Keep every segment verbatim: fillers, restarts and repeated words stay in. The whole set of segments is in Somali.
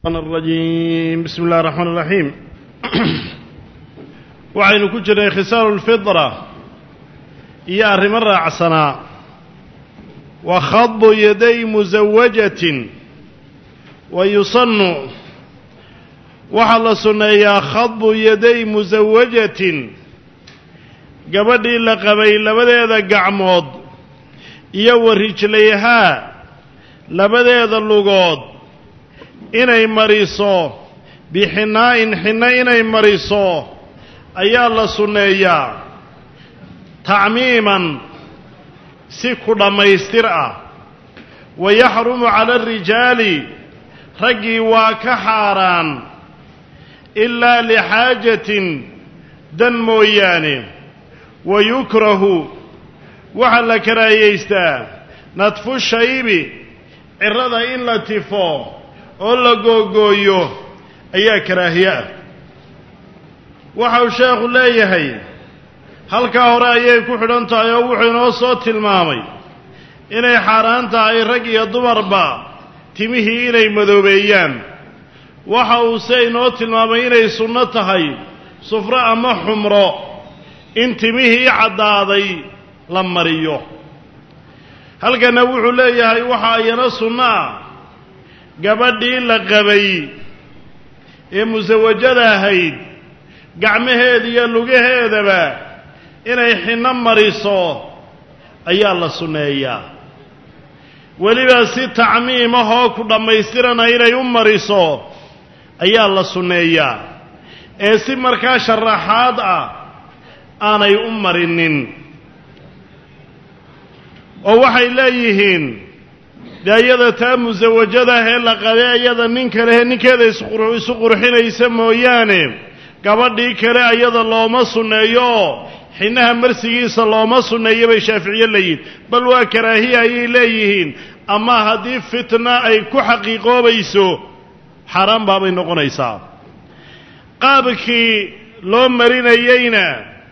الرجيم بسم الله الرحمن الرحيم وعين كجر خسار الفطرة يا رمر عسنا وخض يدي مزوجة ويصن وحل سنة يا خض يدي مزوجة قبل لقبي لبدا قعمود يورج ليها لبدا اللقود inay mariso bixinaain xinna inay mariso ayaa la sunneeyaa tacmiiman si ku dhammaystir ah wayaxrumu cala arijaali raggii waa ka xaaraan ilaa lixaajatin dan mooyaane wayukrahu waxaa la karaahiyaystaa nadfu shaybi cirrada in la tifo oo la googooyo ayaa karaahiye ah waxa uu sheekhu leeyahay halkaa hore ayay ku xidhan tahay oo wuxuu inoo soo tilmaamay inay xaaraan tahay rag iyo dumarba timihii inay madoobeeyaan waxa uu se inoo tilmaamay inay sunno tahay sufro ama xumro in timihii caddaaday la mariyo halkana wuxuu leeyahay waxa ayana sunno ah gabadhii la qabay ee musawajada ahayd gacmaheeda iyo lugaheedaba inay xinno mariso ayaa la sunneeyaa weliba si tacmiim ahoo ku dhammaystirana inay u mariso ayaa la sunneeyaa ee si markaa sharaxaad ah aanay u marinin oo waxay leeyihiin dee iyada taa musawajadaah ee la qabay iyada nin kalehe ninkeeda isu qurxinaysa mooyaane gabadhii kale ayada looma sunneeyo oo xinnaha marsigiisa looma sunneeyo bay shaaficiye leeyihin bal waa karaahiya ayay leeyihiin ama haddii fitna ay ku xaqiiqoobayso xaaraan baabay noqonaysaa qaabkii loo marinayeyna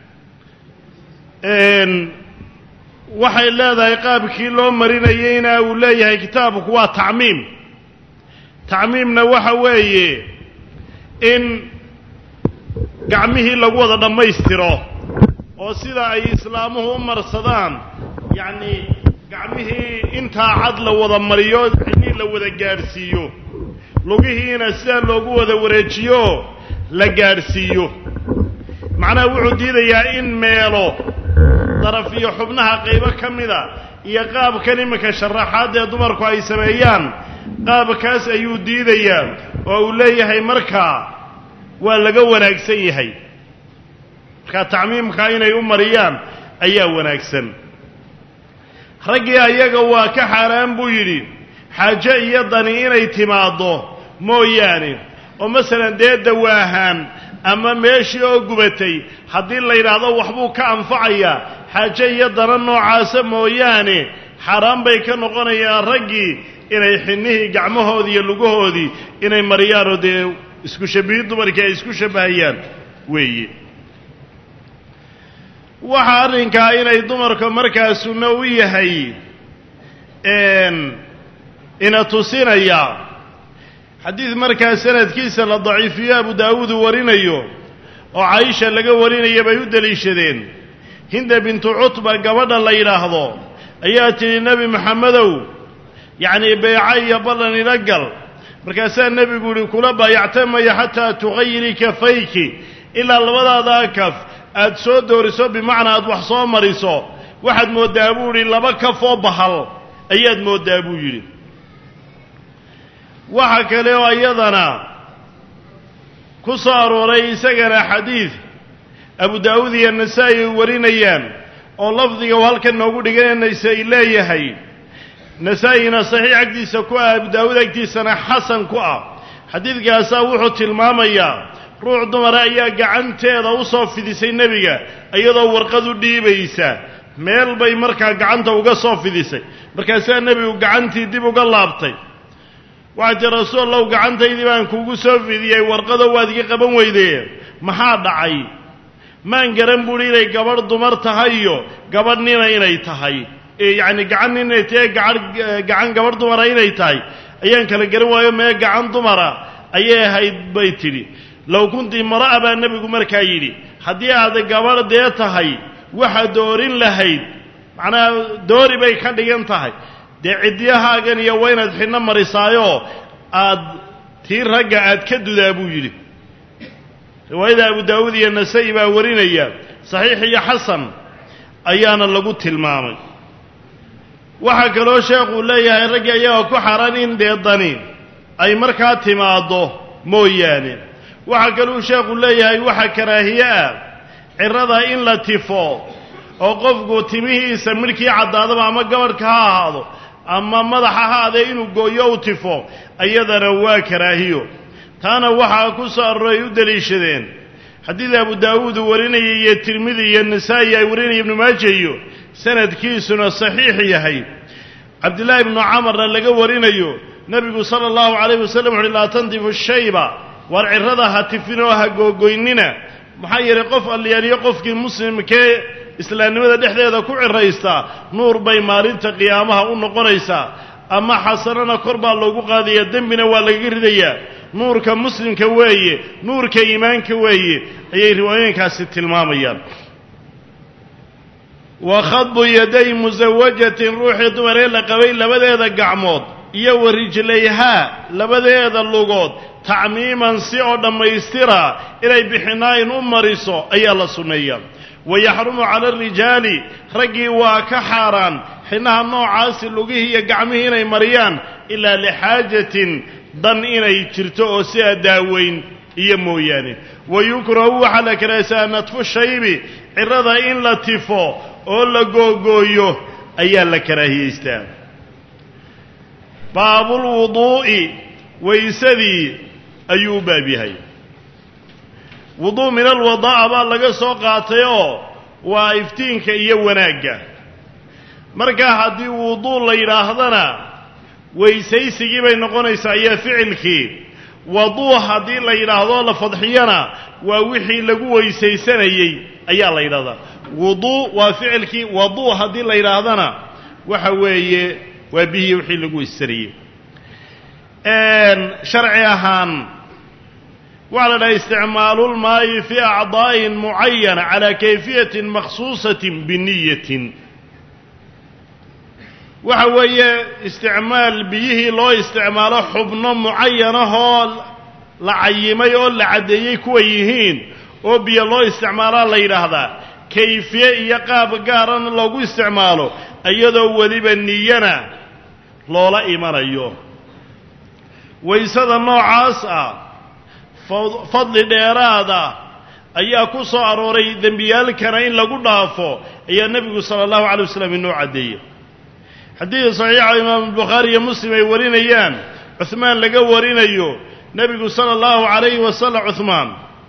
waxay leedahay qaabkii loo marinayeyna uu leeyahay kitaabku waa tacmiim tacmiimna waxa weeye in gacmihii lagu wada dhammaystiro oo sida ay islaamuhu u marsadaan yacni gacmihii intaa cad la wada mariyo xinii la wada gaadhsiiyo lugihiina sidaa loogu wada wareejiyo la gaadhsiiyo macnaha wuxuu diidayaa in meelo daraf iyo xubnaha qaybo ka mida iyo qaabkan iminka sharaxaad ee dumarku ay sameeyaan qaabkaas ayuu diidayaa oo uu leeyahay markaa waa laga wanaagsan yahay markaa tacmiimkaa inay u mariyaan ayaa wanaagsan raggii ayaga waa ka xaaraan buu yidhi xaajo iyo dani inay timaaddo mooyaane oo masalan dee dawaahaan ama meeshii oo gubatay haddii la yidhaahdo waxbuu ka anfacayaa xaajo iyo dana noocaasa mooyaane xaaraan bay ka noqonayaan raggii inay xinnihii gacmahoodii iyo lugahoodii inay mariyaanoo dee isku shabbihid dumarkii ay isku shabbahayaan weeye waxa arrinkaa inay dumarka markaa sunno u yahay ina tusinaya xadiid markaa sanadkiisa la daciifiyo abu daawuud uu warinayo oo caaisha laga warinaya bay u deliishadeen hinda bintu cutba gabadha la yidhaahdo ayaa tidhi nebi maxamedow yacnii beeca iyo ballan ila gal markaasaa nebigu yihi kula baayactamaya xataa tughayiri kafayki ilaa labadaadaa kaf aad soo dooriso bimacnaa aad wax soo mariso waxaad mooddaa buu yidhi laba kaf oo bahal ayaad mooddaa buu yidhi waxa kale oo iyadana ku soo arooray isagana xadiid abu daawuud iyo nasaa'i ay warinayaan oo lafdiga uu halkan noogu dhiganaysa ay leeyahay nasaa-ina saxiix agtiisa ku ah abu daawuud agtiisana xasan ku ah xadiidkaasaa wuxuu tilmaamayaa ruux dumara ayaa gacanteeda u soo fidisay nebiga iyadoo warqad u dhiibaysa meel bay markaa gacanta uga soo fidisay markaasaa nebigu gacantii dib uga laabtay waxaa tii rasuul allahu gacantaydii baan kuugu soo fidiyey warqado waad iga qaban weydee maxaa dhacay maan garan buuhi inay gabadh dumar tahay iyo gabadh nina inay tahay yacni gacan inay tahay gacan gacan gabadh dumara inay tahay ayaan kala garan waayo mee gacan dumara ayay ahayd bay tidhi low kunti mara'a baa nebigu markaa yidhi haddii aad gabadh dee tahay waxaad doorin lahayd macnaha doori bay ka dhigan tahay dee ciddiyahaagan iyo waa inaad xidhno marisaayoo aad tii ragga aad ka dudaa buu yidhi riwaayada abu daawuud iyo nasaa-i baa warinaya saxiix iyo xasan ayaana lagu tilmaamay waxaa kaloo sheekuu leeyahay ragga iyagoo ku xaran in dee dani ay markaa timaaddo mooyaane waxaa kaluu sheekhu leeyahay waxa karaahiye ah cirada in la tifo oo qofku timihiisa midhkii caddaadaba ama gabadhka ha ahaado ama madaxa ha ahaadee inuu gooyo u tifo iyadana waa karaahiyo taana waxaa ku soo arooray u deliishadeen xadiid abu daawuud uu warinayay iyo tirmidi iyo nasaa'i ay warinaya ibnu maaja iyo sanadkiisuna saxiix yahay cabdillaahi ibnu camarna laga warinayo nebigu sala allahu calayhi wasallam wuxuuhi laa tandifu shayba waar cirada ha tifinoo ha googoynina maxaa yeelay qof alliyaaniyo qofkii muslimkee islaamnimada dhexdeeda ku ciraysta nuur bay maalinta qiyaamaha u noqonaysaa ama xasanana kor baa loogu qaadaya dembina waa lagaga ridayaa nuurka muslimka weeye nuurka iimaanka weeye ayay riwaayooyinkaasi tilmaamayaan wa khadbu yaday musawajatin ruuxii dumaree la qabay labadeeda gacmood iyo wa rijlayhaa labadeeda lugood tacmiiman si oo dhammaystira inay bixinaayin u mariso ayaa la sunneeyaa wayaxrumu cala arijaali raggii waa ka xaaraan xidhnaha noocaasi lugihii iyo gacmihii inay mariyaan ilaa lixaajatin dan inay jirto oo sidaa daaweyn iyo mooyaane wayukrahu waxaa la karahaysaa nadfu shaybi cirada in la tifo oo la googooyo ayaa la karaahiyaystaa baabulwuduu'i waysadii ayuu u baab yahay wuduu min alwadaa'a baa laga soo qaatay oo waa iftiinka iyo wanaagga markaa haddii wuduu la yidhaahdana weysaysigii bay noqonaysaa iyo ficilkii waduu haddii la yidhaahdo la fadxiyana waa wixii lagu weysaysanayey ayaa la yidhahdaa wuduu waa ficilkii waduu haddii la yidhaahdana waxa weeye waa bihii wixii lagu weysaysanayey sharci ahaan waxaa la dhahay isticmaalu lmaayi fii acdaa'in mucayana calaa kayfiyatin makhsuusatin biniyatin waxa weeye isticmaal biyihii loo isticmaalo xubno mucayanahoo la cayimay oo la caddeeyey kuwa yihiin oo biyo loo isticmaalaa la yidhaahdaa kayfiye iyo qaab gaarana loogu isticmaalo iyadoo weliba niyana loola imanayo waysada noocaas ah fadli dheeraada ayaa ku soo arooray dembiyaalkana in lagu dhaafo ayaa nebigu sala allahu calay wasalam inoo caddeeyey xadiid saxiixa imaamu bukhaari iyo muslim ay warinayaan cuhmaan laga warinayo nebigu sala allahu calayhi wasalam cuhmaan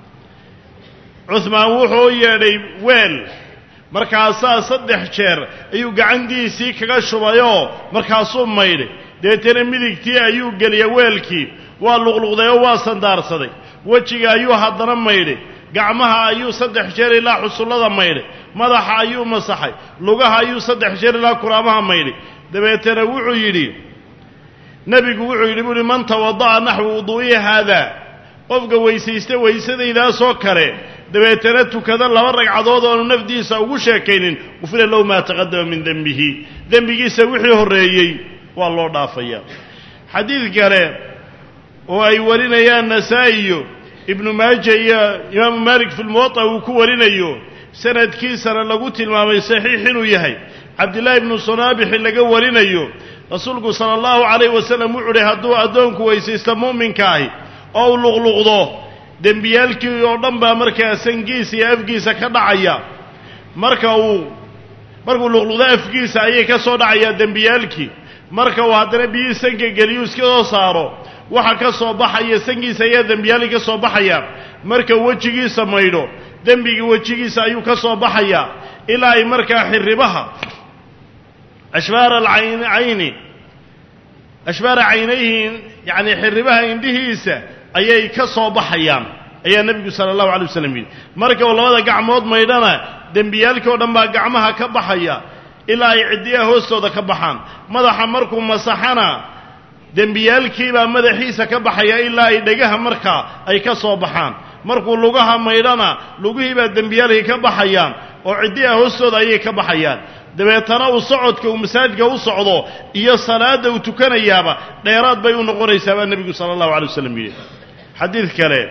cuhmaan wuxuu u yeedhay weel markaasaa saddex jeer ayuu gacantiisii kaga shubayoo markaasuu maydhay deetana midigtii ayuu geliyay weelkii waa luqluqday oo waa sandaarsaday wejiga ayuu haddana maydhay gacmaha ayuu saddex jeer ilaa xusullada maydhay madaxa ayuu masaxay lugaha ayuu saddex jeer ilaa kuraamaha maydhay dabeetana wuxuu yidhi nebigu wuxuu yidhi buuhi man tawada'a naxwa wuduu'i haadaa qofka weysaysta weysadaydaasoo kale dabeetana tukada laba ragcadood oonu nafdiisa ugu sheekaynin gufira lahu maa taqadama min dembihi dembigiisa wixii horreeyey waa loo dhaafayaa xadiid kale oo ay warinayaan nasaa'iyo ibnu maaja iyo imaamu maalik fi lmuwaطa uu ku warinayo sanadkiisana lagu tilmaamay saxiix inuu yahay cabdillaahi ibnu sunaabixi laga warinayo rasuulku sala allahu calayhi wasalam wuxuu uhi hadduu addoonku weysaysto mu'minka ahi oo u luqluqdo dembiyaalkii oo dhan baa markaa sangiisa iyo afgiisa ka dhacaya marka uu markuu luqluqdo afgiisa ayay ka soo dhacayaa dembiyaalkii marka uu haddana biyihii sanka geliyuu iska soo saaro waxa ka soo baxaya sangiisa ayaa dembiyaalii ka soo baxaya marka wejigiisa maydho dembigii wejigiisa ayuu ka soo baxayaa ilaa ay markaa xirribaha ashbaara alcayni ashbaara caynayhi yacni xirribaha indhihiisa ayay ka soo baxayaan ayaa nebigu sala allahu alay wasalam yidhi marka uu labada gacmood maydhana dembiyaalkii oo dhan baa gacmaha ka baxaya ilaa ay ciddiyaha hoostooda ka baxaan madaxa markuu masaxana dembiyaalkiibaa madaxiisa ka baxaya ilaa ay dhegaha markaa ay ka soo baxaan markuu lugaha maydhana lugihiibaa dembiyaalkii ka baxayaan oo ciddiha hoostooda ayay ka baxayaan dabeetana uu socodka uu masaajidka u socdo iyo salaadda uu tukanayaaba dheeraad bay u noqonaysaa baa nebigu sala allahu alay wasalam yidhi xadiid kale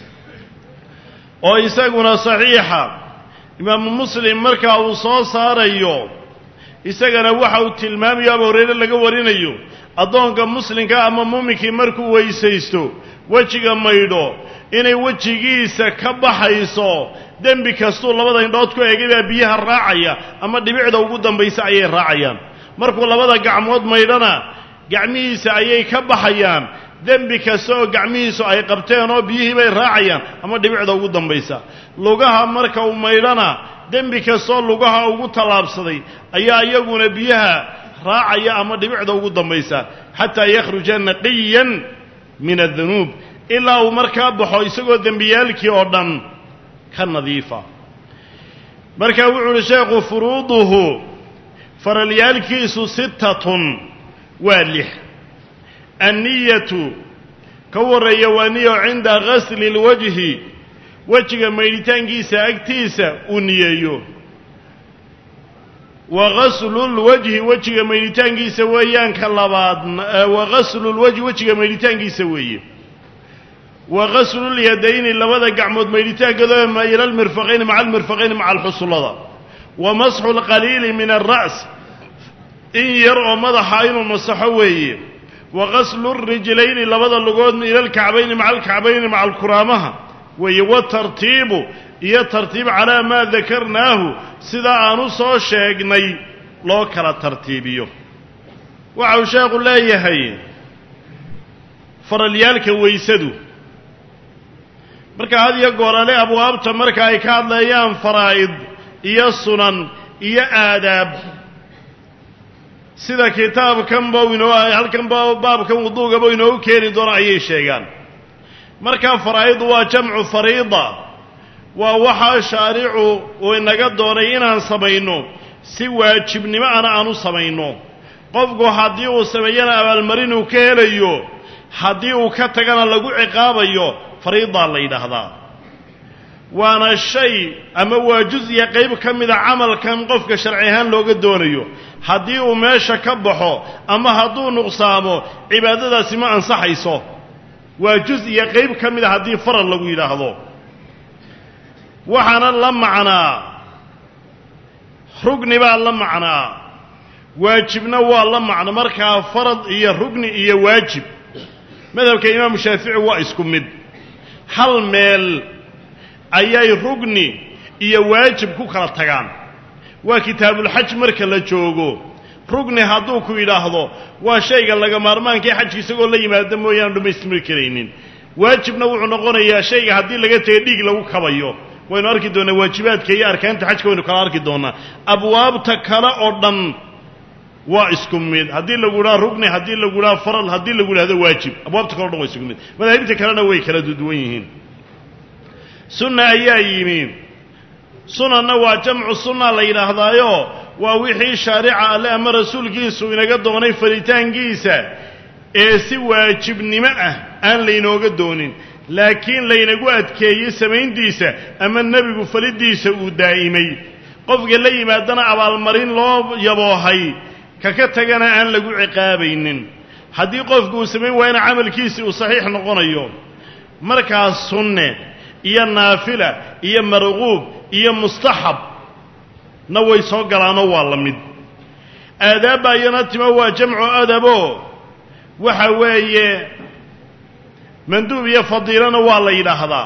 oo isaguna saxiixa imaamu muslim markaa uu soo saarayo isagana waxa uu tilmaamayo abu hurayre laga warinayo addoonka muslimka ama muuminkii markuu weysaysto wejiga maydho inay wejigiisa ka baxayso dembi kastuu labada indhood ku eegay baa biyaha raacaya ama dhibicda ugu dambaysa ayay raacayaan markuu labada gacmood maydhana gacmihiisa ayay ka baxayaan dembi kasta oo gacmihiisu ay qabteen oo biyihii bay raacayaan ama dhibicda ugu dambaysa lugaha marka uu maydhana dembi kastoo lugaha ugu tallaabsaday ayaa iyaguna biyaha raacaya ama dhibicda ugu dambaysa xataa yakhruja naqiyan min adunuub ilaa uu markaa baxo isagoo dembiyaalkii oo dhan ka nadiifa markaa wuxuu uhi sheekhu furuuduhu faralyaalkiisu sittatun waa lix anniyatu ka warreeya waa niyo cinda ghasli lwajhi wejiga maydhitaankiisa agtiisa uu niyeeyo wa ghaslulwajhi wejiga maydhitaankiisa weeyaan ka labaadna wa ghaslulwajhi wejiga maydhitaankiisa weeye wa ghasllyadayni labada gacmood maydhitaankooda ma ila almirfaqayni maca almirfaqayni maca alxusullada wa masxu alqaliili min alra's in yar oo madaxa inuu masaxo weeye wa ghaslu rijlayni labada lugood ila alkacbayni maca alkacbayni maca alkuraamaha weeye watartiibu iyo tartiib calaa maa dakarnaahu sidaa aanu soo sheegnay loo kala tartiibiyo waxa uu sheekhu leeyahay faralyaalka weysadu marka had iyo goorale abwaabta marka ay ka hadlayaan faraa'id iyo sunan iyo aadaab sida kitaabkanba inoo halkanba baabkan wuduugaba inoogu keeni doono ayay sheegaan markaa faraa'idu waa jamcu fariida waa waxaa shaaricu uu inaga doonay inaan samayno si waajibnimo ana aan u samayno qofku haddii uu sameeyana abaalmarin uu ka helayo haddii uu ka tagana lagu ciqaabayo fariidaa la yidhaahdaa waana shay ama waa juz-iya qayb ka mida camalkan qofka sharci ahaan looga doonayo haddii uu meesha ka baxo ama hadduu nuqsaamo cibaadadaasi ma ansaxayso waa juz-iya qayb ka mida haddii farad lagu yidhaahdo waxaana la macnaa rugni baa la macnaa waajibna waa la macno markaa farad iyo rugni iyo waajib madhabka imaamu shaafici waa isku mid hal meel ayay rugni iyo waajib ku kala tagaan waa kitaabulxaj marka la joogo rugni hadduu ku yidhaahdo waa shayga laga maarmaankae xajka isagoo la yimaado mooyaane dhammaystiri karaynin waajibna wuxuu noqonayaa shayga haddii laga tegay dhiig lagu kabayo waynu arki doonaa waajibaadka iyo arkaanta xajka waynu kala arki doonaa abwaabta kale oo dhan waa isku mid haddii lagu idhaha rugni haddii lagu idhaha faral haddii lagu idhahdo waajib abwaabta kale o dhan waa isku mid madaahibta kalena way kala duwan yihiin sunna ayaa yimi sunanna waa jamcu sunna la yidhaahdaayo waa wixii shaarica alle ama rasuulkiisu inaga doonay faritaankiisa ee si waajibnimo ah aan laynooga doonin laakiin laynagu adkeeyey samayntiisa ama nebigu falidiisa uu daa'imay qofka la yimaadana abaalmarin loo yaboohay kaka tagana aan lagu ciqaabaynin haddii qofku uu samayn waayana camalkiisii uu saxiix noqonayo markaas sunne iyo naafila iyo marquub iyo mustaxab na way soo galaanoo waa la mid aadaabba iyana timo waa jamcu adabo waxa weeye manduub iyo fadiilana waa la yidhaahdaa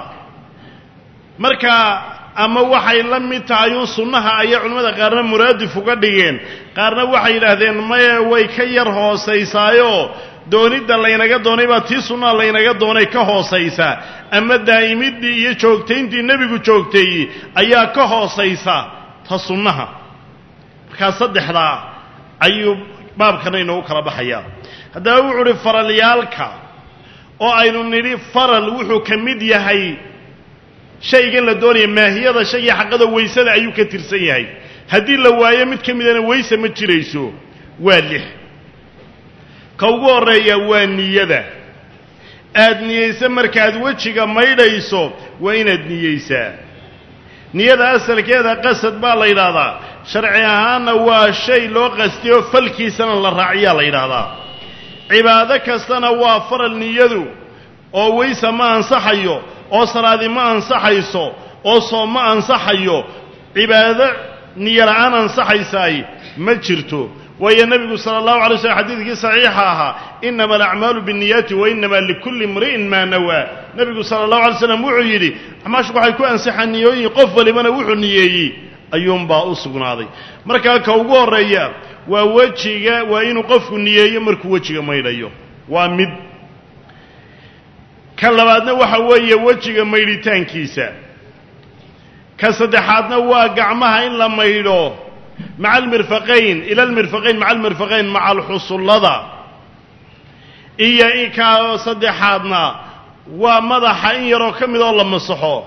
marka ama waxay la mid tahay un sunnaha ayay culimmada qaarna muraadif uga dhigeen qaarna waxay yidhaahdeen maye way ka yar hoosaysaayo doonidda laynaga doonay baa tii sunnaha laynaga doonay ka hoosaysa ama daa'imiddii iyo joogtayntii nebigu joogteeyey ayaa ka hoosaysa ta sunnaha markaa saddexdaa ayuu baabkana inoogu kala baxayaa haddaba wuxuu uhi faralyaalka oo aynu nidhi faral wuxuu ka mid yahay shaygan la doonaya maahiyada shaygii xaqada waysada ayuu ka tirsan yahay haddii la waayo mid ka midana wayse ma jirayso waa lix كوغو هوريا waa niyada aad niyeysa markaad wajiga maydhayso waa inaad niyeysaa niyada asalkeeda qasad baa la yiraahdaa sharci ahaana waa shay loo qastiyo falkiisana la raaciyaa la yiraahdaa cibaado kastana waa faral niyadu oo weysa ma ansaxayo oo salaadi ma ansaxayso oo soom ma ansaxayo cibaado niyo la'aan ansaxaysay ma jirto ويا النبي صلى الله عليه وسلم حديث صحيحها إنما الأعمال بالنيات وإنما لكل امرئ ما نوى النبي صلى الله عليه وسلم وعيري ما شو حيكون أنصح النيوي قف لمن وحو النيوي أيوم باؤسقنا هذا مركا كوغو الريا ووجهه وإنه قف النيوي مركو وجهه ما يليه ومد كلماتنا وحوي وجهه ما يلتان كيسا كصدحاتنا وقعمها إن لما يلوه مع المرفقين إلى المرفقين مع المرفقين مع الحصول لذا إيا إيكا صدحاتنا ومضح إن يروا كم إذا الله مصحوه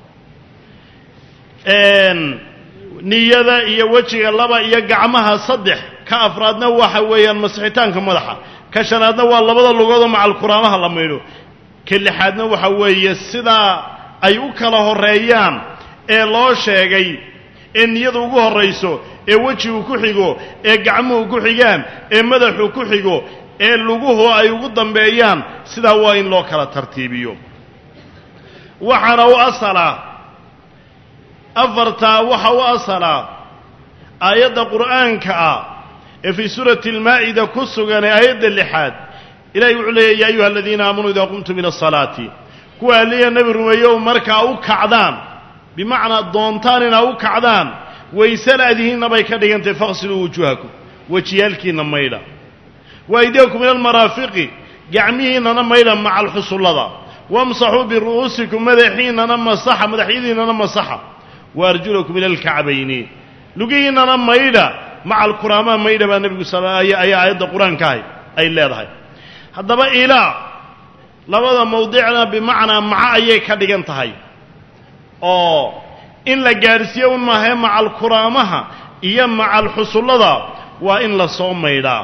إن نيذا إيا وجه الله إيا قعمها صدح كأفرادنا وحويا المسحيتان كمضحة كشنادنا والله بضل لقوضا مع القرآنها لما يلو كل حادنا وحويا السيدة أي أكله الرئيان إيه الله شاقي إن يدوغوه الرئيسو ee wajigu ku xigo ee gacmuhu ku xigaan ee madaxu ku xigo ee luguhu ay ugu dambeeyaan sida waa in loo kala tartiibiyo waxana u asala afarta waxa u asala aayada quraanka ah ee fi surati al-maa'ida ku sugan aayada lixaad ilaahay wuxuu leeyahay ya ayuha alladheena aamanu idha qumtum ila as-salati kuwa liya nabi rumeeyo marka u kacdaan bimaana doontaan ina u kacdaan ويسال هذه النبي كدغنت فاغسلوا وجوهكم وجيالكينا ميلا وايديكم الى المرافق جعمينا ميلا مع الحصول لذا وامسحوا برؤوسكم مدحينا مسح مدحينا مسح وارجلكم الى الكعبين لقينا ميلا مع القرآن ميلا النبي صلى الله عليه وسلم اي ايات القران كاي اي لهداي هذا الى لبدا موضعنا بمعنى مع اي كدغنتahay oo in la gaarsiyo un maahay macal kuraamaha iyo macal xusullada waa in la soo maydhaa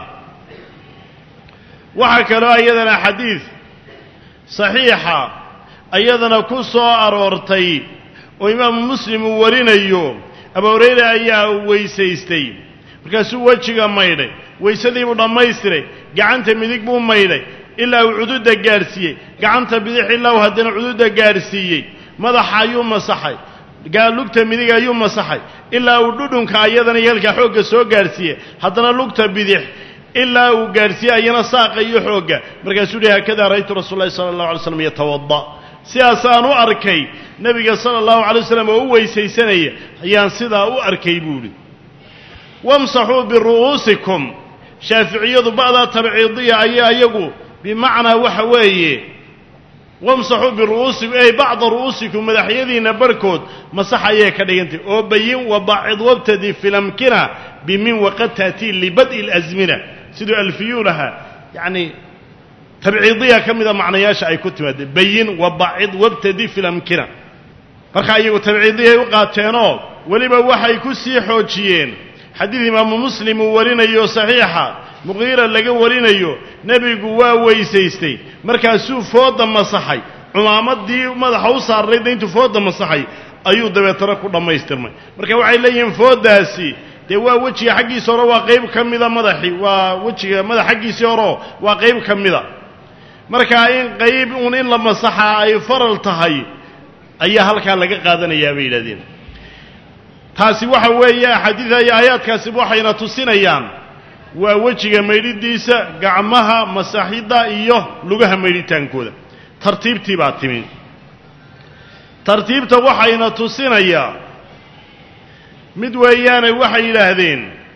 waxa kale ayadana xadiis saxiixa ayadana ku soo aroortay oo imaam muslim uu warinayo abu hurayra ayaa weysaystay markaasuu wajiga maydhay weysadii buu dhammaystiray gacanta midig buu maydhay ilaa uu cududa gaarsiiyey gacanta bidix ilaa uu haddana cududa gaarsiiyey madaxa ayuu masaxay قال لقطة مديقة يوم مسحي إلا ودودنك أيضا يلقى حوق سو قارسية حتى لقطة بديح إلا وقارسية أيضا ساق يحوق مركز سوريا كذا رأيت رسول الله صلى الله عليه وسلم يتوضأ سياسان وأركي نبي صلى الله عليه وسلم هو يسيسني أيان صدا وأركي بولي وامسحوا برؤوسكم شافعية بعض تبعيضية أيها يقول بمعنى وحوية وامسحوا برؤوسكم أي بعض رؤوسكم مدحيذين بركود مسح أيها كدينتي وبين وبعض وابتدي في الأمكنة بمن وقد تأتي لبدء الأزمنة سيدوا ألفيونها يعني تبعيضية كم إذا معنى ياشا أي كتب بين وبعض وابتدي في الأمكنة فرخا أيها تبعيضية يقاتينو ولما وحي كسي حوجيين حديث إمام مسلم ورنا يو صحيحة مغيرا لقى ورنا يو نبي قواه ويسيستي مركاسو فوضا مسحي عمامات دي ماذا حوصار ليدا انتو فوضا مسحي أيو دبي تركوا لما يسترمي مركا وعي لين فوضاسي دي waa wajiga xaqiisa hore waa qayb kamida madaxi waa wajiga madax xaqiisa hore waa qayb kamida marka in qayb uun in la masaxa ay faral tahay ayaa halka laga qaadanayaa bay yiraahdeen taasi waxa weeye xadiis ay aayadkaasi waxayna tusinayaan waa wajiga meydhidiisa gacmaha masaxida iyo lugaha meydhitaankooda tartiibtii baa timin tartiibta waxayna tusinayaa mid weeyaan waxay yiraahdeen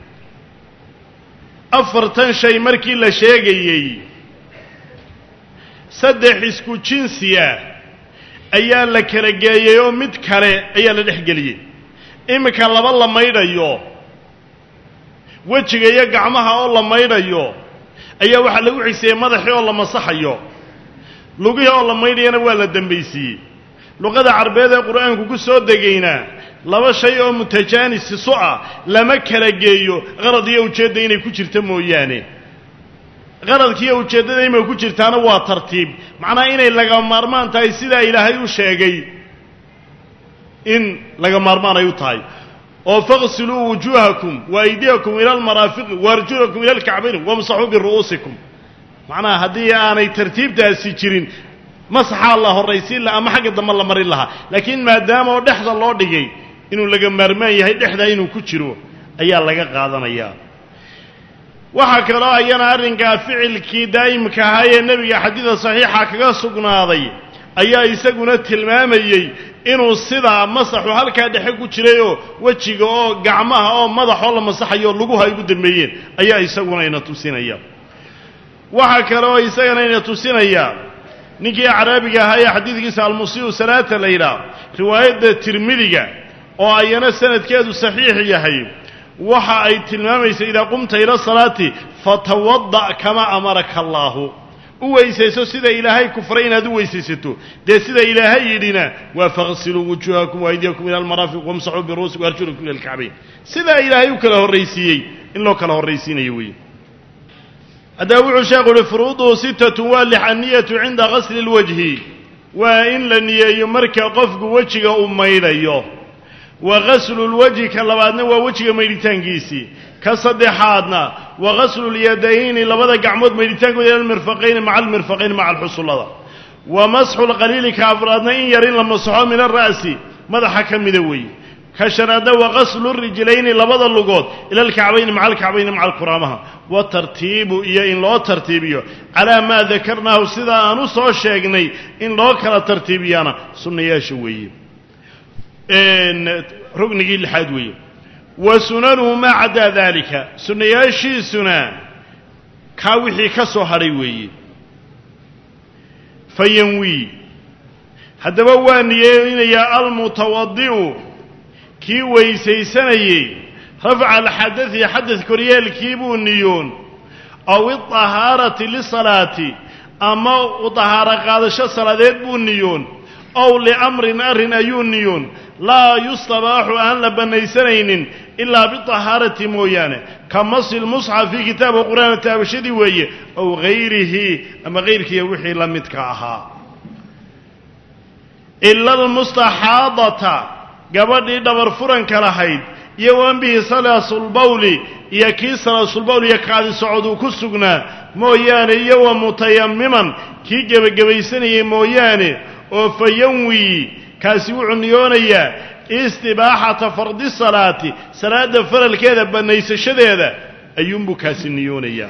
afartan shay markii la sheegayay saddex isku jinsiya ayaa la kala geeyay oo mid kale ayaa la dhexgeliyay imika laba la maydhayo wajiga iyo gacmaha oo la maydhayo ayaa waxa lagu xisay madaxii oo la masaxayo lugihi oo la maydhayana waa la dambaysiiyey luqada carabeed ee quraanku ku soo degayna laba shay oo mutajaanis su'a lama kala geeyo qarad iyo ujeedda inay ku jirto mooyaane qaradkiiyo ujeeddada ima ku jirtaana waa tartiib macnaha inay laga maarmaan tahay sidaa ilaahay u sheegay in laga maarmaan ay u tahay oo faqsiluu wujuuhakum wa aydiyakum ila almaraafiqi waarjulakum ila alkacbayn wamsaxuu biru'uusikum macnaha haddii aanay tartiibtaasi jirin masaxaa la horraysiin laha ama xagga dambe la marin lahaa laakiin maadaama oo dhexda loo dhigay inuu laga maarmaan yahay dhexda inuu ku jiro ayaa laga qaadanayaa waxaa kaloo ayana arrinkaa ficilkii daa'imka ahaa ee nebiga xadiida saxiixa kaga sugnaaday ayaa isaguna tilmaamayey inuu sidaa masaxu halkaa dhexe ku jirayoo wejiga oo gacmaha oo madaxoo la masaxayo luguha ay ugu dambeeyeen ayaa isaguna ina tusinaya waxaa kaloo isagana ina tusinaya ninkii acraabiga ahaa ee xadiidkiisa almusii'u salaata la yidhaah riwaayadda tirmidiga oo ayana sanadkeedu saxiix yahay waxa ay tilmaamaysa idaa qumta ila salaati fatawadda' kamaa amaraka allaahu u weysayso sida ilaahay ku faray inaad u weysaysato dee sida ilaahay yidhina waa faqsiluu wujuuhakum waaydiyakum ila almaraafiq wamsaxuu biru'uusikum waarjulakum ila alkacbayn sidaa ilaahay u kala horraysiiyey in loo kala horraysiinayo weeye haddaba wuxuu sheekhu uhi furuuduhu sittatun waa lix anniyatu cinda qasli lwajhi waa in la niyeeyo marka qofku wejiga uu maydhayo wa qaslu lwajhi ka labaadna waa wejiga maydhitaankiisii ka saddexaadna wa qaslu lyadayni labada gacmood maydhitaankooda ila almirfaqayni maca almirfaqayni maca alxusullada wa masxu lqaliili ka afraadna in yar in la masaxo min alra'si madaxa ka mida weeye ka shanaadna wa qaslu rijlayni labada lugood ila alkacbayni maca alkacbayni maca alkuraamaha wa tartiibu iyo in loo tartiibiyo calaa maa dakarnaahu sidaa aan u soo sheegnay in loo kala tartiibiyana sunnayaasha weeye rugnigii lixaad weeye wa sunanuhu maa caddaa daalika sunnayaashiisuna kaa wixii ka soo hadhay weeye fayanwii haddaba waa niyeynayaa almutawadi'u kii weysaysanayey rafca alxadadi xadad koryeelkii buu niyoon aw iطahaarati lisalaati ama uطahaaro qaadasho salaadeed buu niyoon ow liamrin arrin ayuu niyoon laa yustabaaxu aan la bannaysanaynin ilaa biطahaarati mooyaane ka masi lmusxafi kitaabka qur'aana taabashadii weeye ow hayrihi ama hayrkiiya wixii la midka ahaa ila almustaxaadata gabadhii dhabar furanka lahayd iyo wanbihi salaasulbawli iyo kii salaasulbawl iyo kaadi socod uu ku sugnaa mooyaane iyo wa mutayammiman kii gebagabaysanayay mooyaane oo fayanwi kaasi wuxuu niyoonayaa istibaaxata fardi salaati salaadda faralkeeda bannaysashadeeda ayuunbuu kaasi niyoonayaa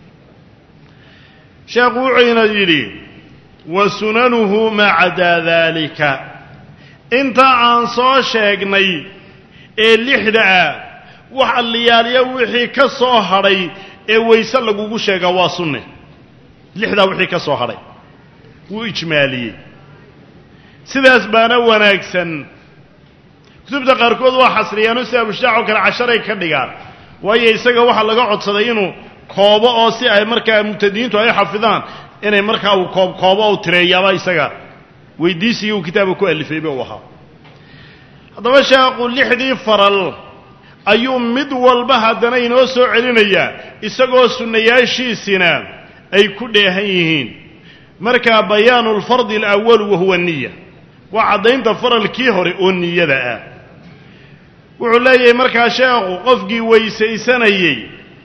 sheekhu wuxuuna yidhi wa sunanuhu maa cadaa daalika inta aan soo sheegnay ee lixda ah wax alliyaaliya wixii ka soo hadhay ee wayse lagugu sheegaa waa sunne lixdaa wixii ka soo hadhay wuu ijmaaliyey sidaas baana wanaagsan kutubta qaarkood waa xasriyaano si abushaac oo kale casharay ka dhigaan waayo isaga waxaa laga codsaday inuu koobo oo si ay markaa mubtadiyiintu ay xafidaan inay markaa uu koob koobo u tireeyaaba isaga weydiisigii uu kitaabka ku alifayba u ahaa haddaba sheekhu lixdii faral ayuu mid walba haddana inoo soo celinayaa isagoo sunnayaashiisina ay ku dheehan yihiin markaa bayaanu alfardi alawal wahuwa niya waa caddaynta faralkii hore oo niyada ah wuxuu leeyahay markaa sheekhu qofkii weysaysanayey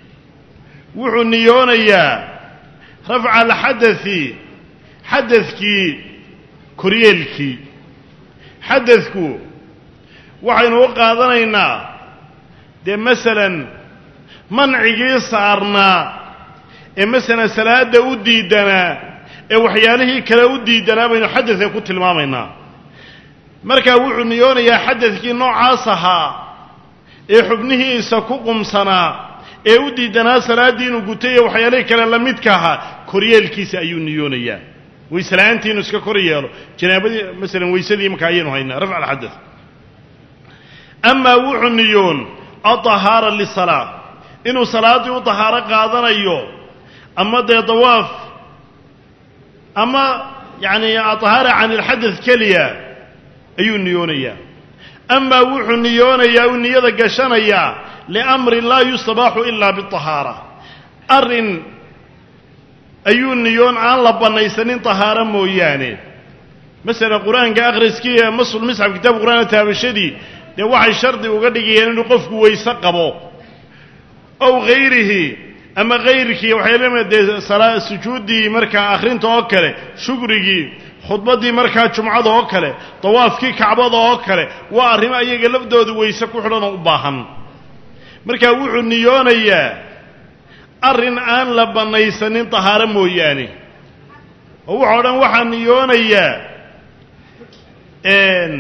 wuxuu niyoonayaa rafca alxadai xadadkii koryeelkii xadadku waxaynu u qaadanaynaa dee masalan mancigii saarnaa ee masalan salaadda u diidanaa ee waxyaalihii kale u diidanaa baynu xadadka ku tilmaamaynaa markaa wuxuu niyoonayaa xadadkii noocaas ahaa ee xubnihiisa ku qumsanaa ee u diidanaa salaaddii inuu gutay iyo waxyaalihii kale la midka ahaa koryeelkiisa ayuu niyoonayaa waysela'aantii inuu iska kor yeelo janaabadii masalan waysadii imaka ayaynu haynaa rafc alxadad amaa wuxuu niyoon adahaara lisalaa inuu salaaddii u dahaaro qaadanayo ama dee dawaaf ama yacni adahaara can ilxadad keliya ayuu niyoonayaa amaa wuxuu niyoonayaa uu niyada gashanayaa liamrin laa yustabaaxu ilaa biطahaara arrin ayuu niyoon aan la banaysanin tahaaro mooyaane masala quraanka akhriskii masul misxaf kitaab quraan taabashadii de waxay shardi uga dhigayeen inuu qofku weyse qabo aw ghayrihi ama ghayrkii waxay leeyahay salaad sujuudi marka akhrinta oo kale shukrigi khudbadii marka jumcada oo kale tawaafkii kacbada oo kale waa arrin ayaga lafdoodu weyse ku xidhan u baahan marka wuxuu niyoonayaa arrin aan la banaysanin tahaaro mooyaane oo wuxuu dhan waxa niyoonayaa een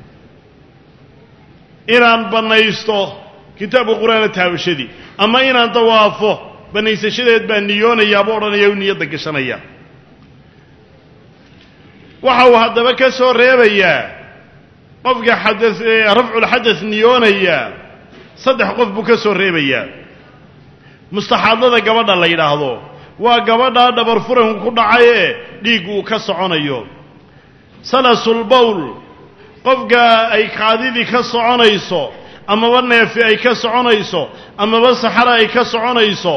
inaan banaysto kitaabka quraanka taabashadii ama inaan tawaafo banaysashadeed baan niyoonayaa buu odhanayaa niyada gashanaya waxa uu haddaba ka soo reebayaa qofka xadath rafcul hadath niyoonaya saddex qof buu ka soo reebayaa mustaxaadada gabadha la yiraahdo waa gabadha dhabar furan ku dhacay ee dhiig uu ka soconayo salasul bawl qofka ay qaadidi ka soconayso ama neefi ay ka soconayso ama saxara ay ka soconayso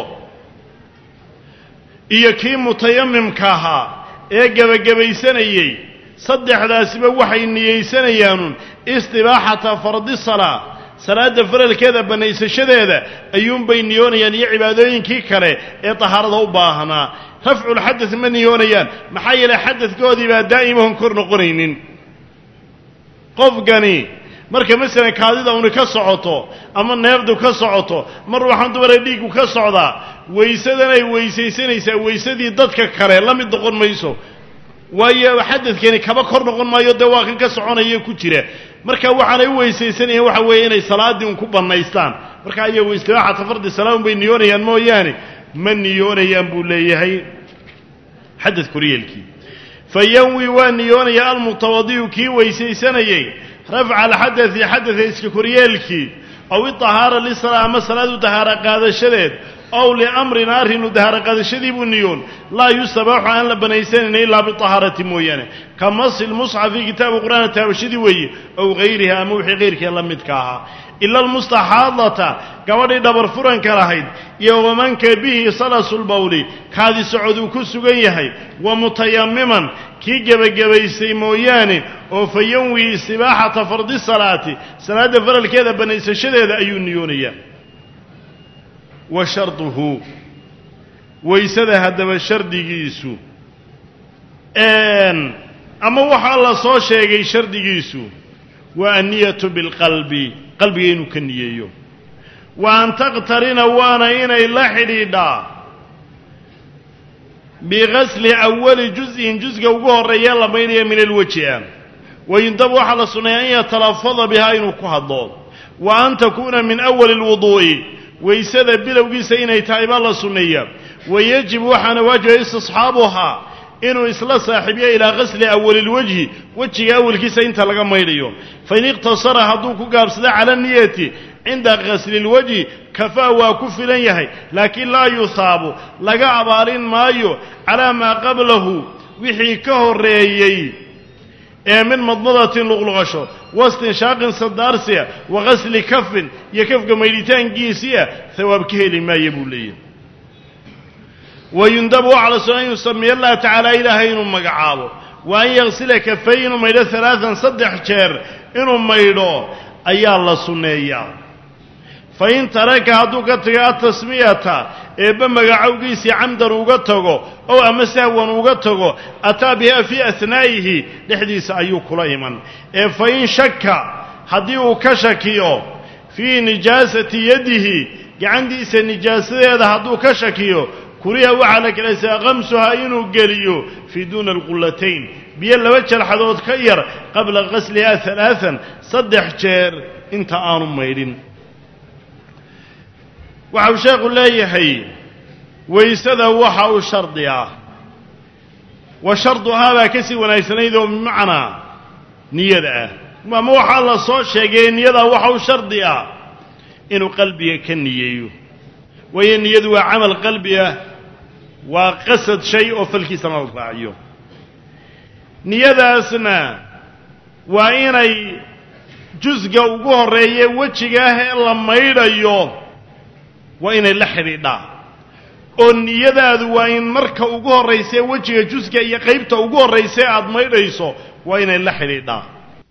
iyo kii mutayammimka ahaa ee gabagabaysanayay saddexdaasiba waxay niyeysanayaan istibaaxata fardi salaa salaada faralkeeda banaysashadeeda ayuun bay niyoonayaan iyo cibaadooyinkii kale ee tahaarada u baahanaa rafcul hadath ma niyoonayaan maxaa yeelay xadadkoodii baa daa'iman kor noqonaynin qofgani marka mesela kaadida uu ka socoto ama neefdu ka socoto mar waxaan dubaray dhiigu ka socdaa weysadan ay weysaysanaysaa weysadii dadka kale la mid noqon mayso waayo xadadkani kaba kor noqon maayo de waa kan ka soconaya ku jira marka waxaan ay weysaysanayeen waxa weeye inay salaadii un ku banaystaan marka ay weysaaxa fardi salaam bay niyoonayaan mooyaane ma niyoonayaan buu leeyahay xadad kuriyelki fayanwi wa niyoonaya almutawadi ki weysaysanayay rafca alhadath hadath iska kuriyelki aw tahara li salaama salaadu tahara qaadashadeed aw li amrin arinu tahara qaadashadii buu niyoon la yusabahu an la banaysan illa bi taharati mooyane kama sil mushaf kitaab quraan taabashadii weeye aw ghayriha ama wixii ghayrkii la midka aha illa almustahadata gabadhii dhabar furan ka lahayd iyo wamanka bihi salasul bawli kaadi sacuudu ku sugan yahay wa mutayammiman kii gabagabaysay mooyaane oo fayanwi istibaaxata fardi salaati salaada faralkeeda banaysashadeeda ayuu niyoonaya wa shartuhu waysada hadaba shardigiisu een ama waxa la soo sheegay shardigiisu wa aniyatu bil qalbi qalbiga inuu ka niyeeyo wa an taqtarina waana inay la xidhiidhaa bighasli awwali juz'in juzga ugu horeeya la maydhiyo min alwajhi ويندب على سنة أن يتلفظ بها إنه كهضاد وأن تكون من أول الوضوء ويسد بلو سين يتعب الله سنية ويجب وحن وجه استصحابها إنه إسلا صاحبية إلى غسل أول الوجه وجه أول كيسة انت لقى ميليون فإن اقتصر هدوك قابسدا على النية عند غسل الوجه كفا وكفل يهي لكن لا يصاب لقى عبارين مايو على ما قبله وحي كهريي من مضمضة لغلغشو واستنشاق صدارسية وغسل كف يكفك ميلتان جيسية ثواب كهلي ما يبولي ويندب على سنة يسمي الله تعالى إلهين مقعابه وأن يغسل كفين ميلة ثلاثا صدح شير إنهم ميلو أي الله سنية فإن ترك هدوك التسمية إبا مقعوكيسي عمدا وقتغو أو أمساوا وقتغو أتى بها في أثنائه لحديث أيوك ليمن فإن شك هديو كشكيو في نجاسة يده عندي سنجاسة هذا هدو كشكيو كوريها وعلك ليس غمسها إنو قليو في دون القلتين بيلا وجه الحضوات كير قبل غسلها ثلاثا صدح شير انت آن ميرين وحاو شيخ الله يحيي ويسده وحاو شرطها وشرط هذا كسي ونيسنيده بمعنى نيده ما موحى الله صوت شيء نيده وحاو شرطها إنه قلبي كنييه وين يدوى عمل قلبي وقصد شيء في الكسان الرعيه نيده أسنا وإن جزء وقوه رأيه وجهه لما يرأيه وإن اللحري دا oo niyadaadu waa in marka ugu horreysay wajiga juska iyo qaybta ugu horreysay aad maydhayso waa inay la xidhiidhaa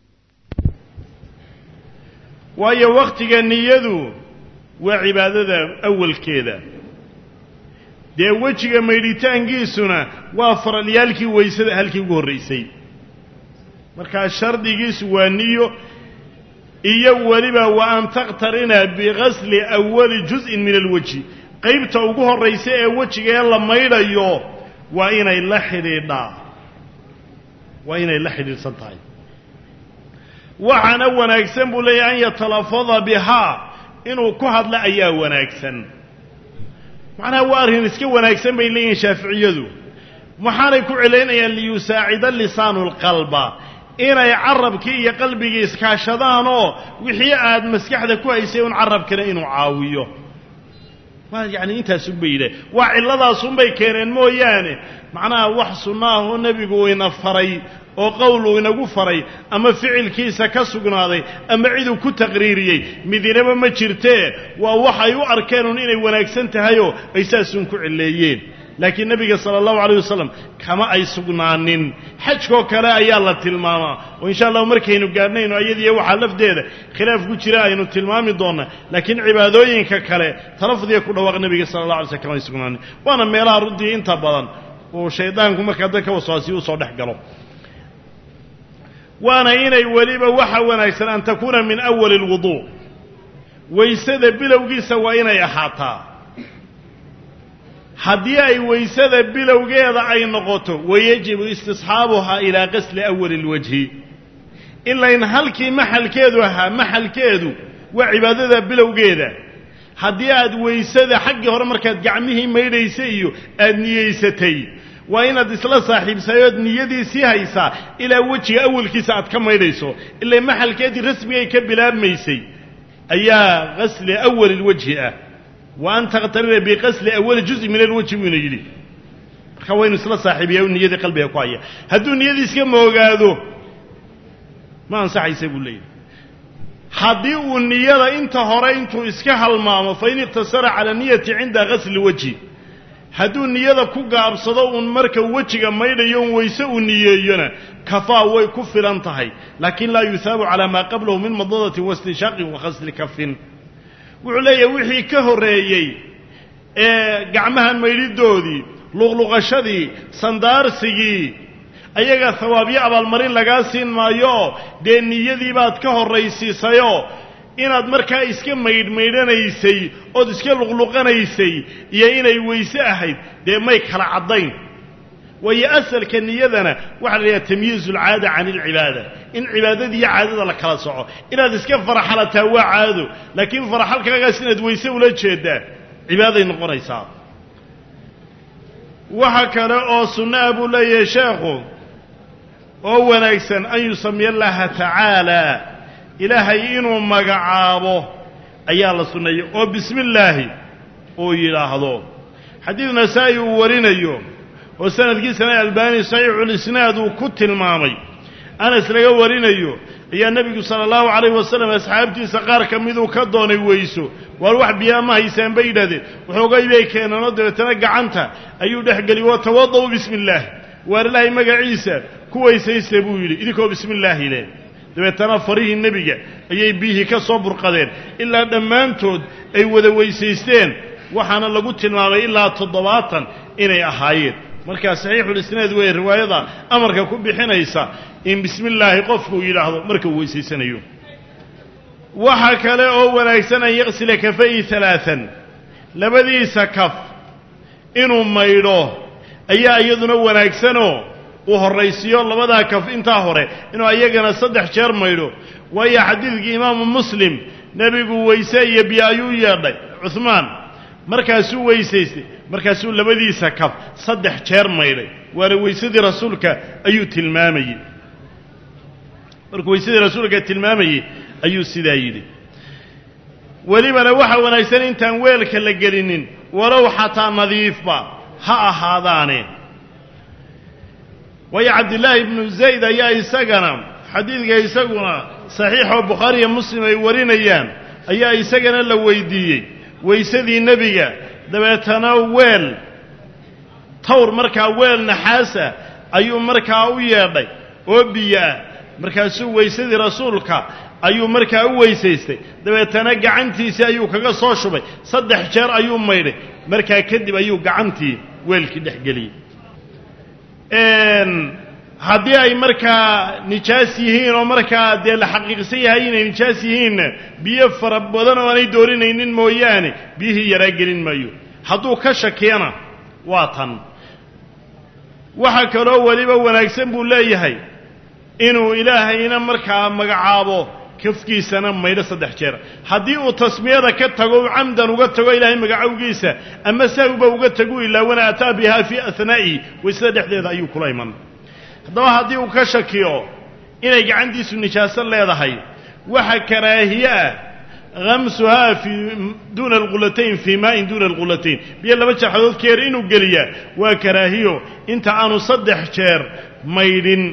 waayo waqtiga niyadu waa cibaadada awalkeeda dee wejiga maydhitaankiisuna waa faralyaalkii waysada halkii ugu horreysay markaa shardigiisu waa niyo iyo weliba wa an taqtarina bighasli awali juz'in min alwajhi qaybta ugu horraysa ee wejiga ee la maydhayo waa inay la xidhiidhaa waa inay la xidhiidhsan tahay waxaana wanaagsan buu leeyahay an yatalafada bihaa inuu ku hadla ayaa wanaagsan macnaha waa arrin iska wanaagsan bay leeyihiin shaaficiyadu waxaanay ku celaynayaan liyusaacida lisaanu lqalba inay carabkii iyo qalbigii iskaashadaan oo wixii aad maskaxda ku haysay un carabkana inuu caawiyo waa yacni intaasun bay yidhaah waa cilladaasunbay keeneen mooyaane macnaha wax sunna ah oo nebigu ina faray oo qowl uu inagu faray ama ficilkiisa ka sugnaaday ama ciduu ku taqriiriyey midinaba ma jirtee waa waxay u arkeen un inay wanaagsan tahayoo ay saasuun ku cilleeyeen laakiin nebiga sala allahu calayh wasalam kama ay sugnaanin xajkoo kale ayaa la tilmaamaa oo insha allahu markaynu gaadhnayno ayadiiyo waxaa lafdeeda khilaaf ku jira aynu tilmaami doonnaa laakiin cibaadooyinka kale talafdiga ku dhawaaq nebiga sala allah alay slam kama ay sugnaanin waana meelaha runtii inta badan oo shaydaanku markaa dadka waswaasiyo usoo dhex galo waana inay weliba waxa wanaagsan an takuuna min awali alwuduu waysada bilowgiisa waa inay ahaataa haddii ay waysada bilowgeeda ay noqoto wayajibu istisxaabuhaa ilaa qasli awali alwajhi ilain halkii maxalkeedu ahaa maxalkeedu waa cibaadada bilowgeeda haddii aad waysada xaggii hore markaad gacmihii maydhaysay iyo aad niyeysatay waa inaad isla saaxiibsay ood niyadii sii haysaa ilaa wejiga awalkiisa aad ka maydhayso ilaa maxalkeedii rasmigay ka bilaabmaysay ayaa qasli awali alwajhi ah wa an taqtarina biqasli awali juz'i min alwajhi buu ina yidhi marka waynu isla saaxiibiyaa niyadii qalbiga ku haya hadduu niyadii iska moogaado ma ansaxaysa buu leeyahy haddii uu niyada inta hore intuu iska halmaamo fa in iqtasara cala niyati cinda qasli wajhi hadduu niyada ku gaabsado uun marka wejiga maydhayo un wayse uu niyeeyona kafaa way ku filan tahay laakiin laa yuhaabu calaa maa qablahu min madadatin wastinshaaqin wa khasli kafin wuxuu leeyahay wixii ka horreeyey ee gacmahan maydhidoodii luqluqashadii sandaarsigii ayaga hawaabyo abaalmarin lagaa siin maayo dee niyadii baad ka horraysiisayoo inaad markaa iska maydhmaydhanaysay ood iska luqluqanaysay iyo inay weyse ahayd dee may kala caddayn waayo asalka niyadana waxaa la yidhaha tamyiizu alcaada can alcibaada in cibaadadii iyo caadada la kala soco inaad iska faraxalataa waa caado laakiin faraxalkaagaas inaad weyse ula jeedaa cibaaday noqonaysaa waxa kale oo sunnaha buu leeyahay sheekhu oo wanaagsan an yusamiya allaha tacaala ilaahay inuu magacaabo ayaa la sunneeyey oo bismi illaahi uu yidhaahdo xadiid nasaa'i uu warinayo oo sanadkiisana albaani saxiixulisnaad uu ku tilmaamay anas laga warinayo ayaa nebigu sala allahu calayhi wasalam asxaabtiisa qaar ka miduu ka doonay weyso waar wax biyaa ma haysaan bay yidhahdeen waxoogay bay keeneenoo dabeetana gacanta ayuu dhex geliy wa tawada'u bismi illaah waar ilaahay magaciisa ku weysaysta buu yidhi idinkoo bismi illaahi leh dabeetana farihii nebiga ayay biyihii ka soo burqadeen ilaa dhammaantood ay wada weysaysteen waxaana lagu tilmaamay ilaa toddobaatan inay ahaayeen markaa saxiixulisnaad weeye riwaayada amarka ku bixinaysa in bismi illaahi qofkuu yidhaahdo markuu weysaysanayo waxa kale oo wanaagsan an yaqsila kafayhi alaaan labadiisa kaf inuu maydho ayaa iyaduna wanaagsanoo uu horraysiiyo labadaa kaf intaa hore inuu ayagana saddex jeer maydho waayo xadiidkii imaamu muslim nebigu weyse iyo biyo ayuu yeedhay cuhmaan markaasuu weysaystay markaasuu labadiisa kaf saddex jeer maydhay waana weysadii rasuulka ayuu tilmaamayey markuu weysadii rasuulka tilmaamayey ayuu sidaa yidhi welibana waxa wanaagsan intaan weelka la gelinin walow xataa nadiifba ha ahaadaane waayo cabdillaahi ibnu zayd ayaa isagana xadiidka isaguna saxiixoo bukhaariiyo muslim ay warinayaan ayaa isagana la weydiiyey weysadii nebiga dabeetana weel tawr markaa weel naxaasa ayuu markaa u yeedhay oo biyaa markaasuu weysadii rasuulka ayuu markaa u weysaystay dabeetana gacantiisii ayuu kaga soo shubay saddex jeer ayuu maydhay markaa kadib ayuu gacantii weelkii dhex geliyey haddii ay markaa nijaas yihiin oo markaa dee la xaqiiqsan yahay inay nijaas yihiinna biyo fara badan oo aanay doorinaynin mooyaane biyihii yaraa gelin maayo hadduu ka shakiyana waa tan waxaa kaloo weliba wanaagsan buu leeyahay inuu ilaahayna markaa magacaabo kafkiisana maydho saddex jeer haddii uu tasmiyada ka tago u camdan uga tago ilaahay magacowgiisa ama sahwba uga tagu ilaawana ataa bihaa fii ahnaa'ihi waysada dhexdeeda ayuu kula iman haddaba haddii uu ka shakiyo inay gacantiisu nijaaso leedahay waxa karaahiye ah hamsuhaa fii duuna alqulatayn fii maa'in duuna alqulatayn biyo laba jarxadood keer inuu geliyaa waa karaahiyo inta aanu saddex jeer maydhin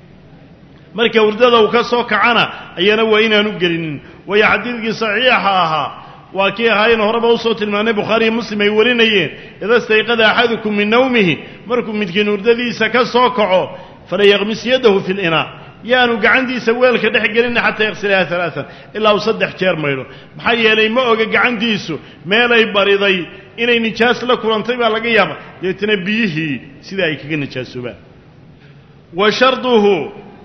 marka hurdada uu ka soo kacana ayana waa inaanu gelinin waayo xadiidkii saxiixa ahaa waa kii ahaayeen horeba usoo tilmaanay bukhaari iyo muslim ay warinayeen ida stayqada axadukum min nawmihi markuu midkiin hurdadiisa ka soo kaco falayaqmis yadahu fi linaa yaanu gacantiisa weelka dhex gelina xataa yaqsilaha alaaan ilaa uu saddex jeer maydho maxaa yeelay ma oga gacantiisu meelay bariday inay nijaas la kulantay baa laga yaaba deetana biyihii sida ay kaga nijaasoobaan wa sharduhu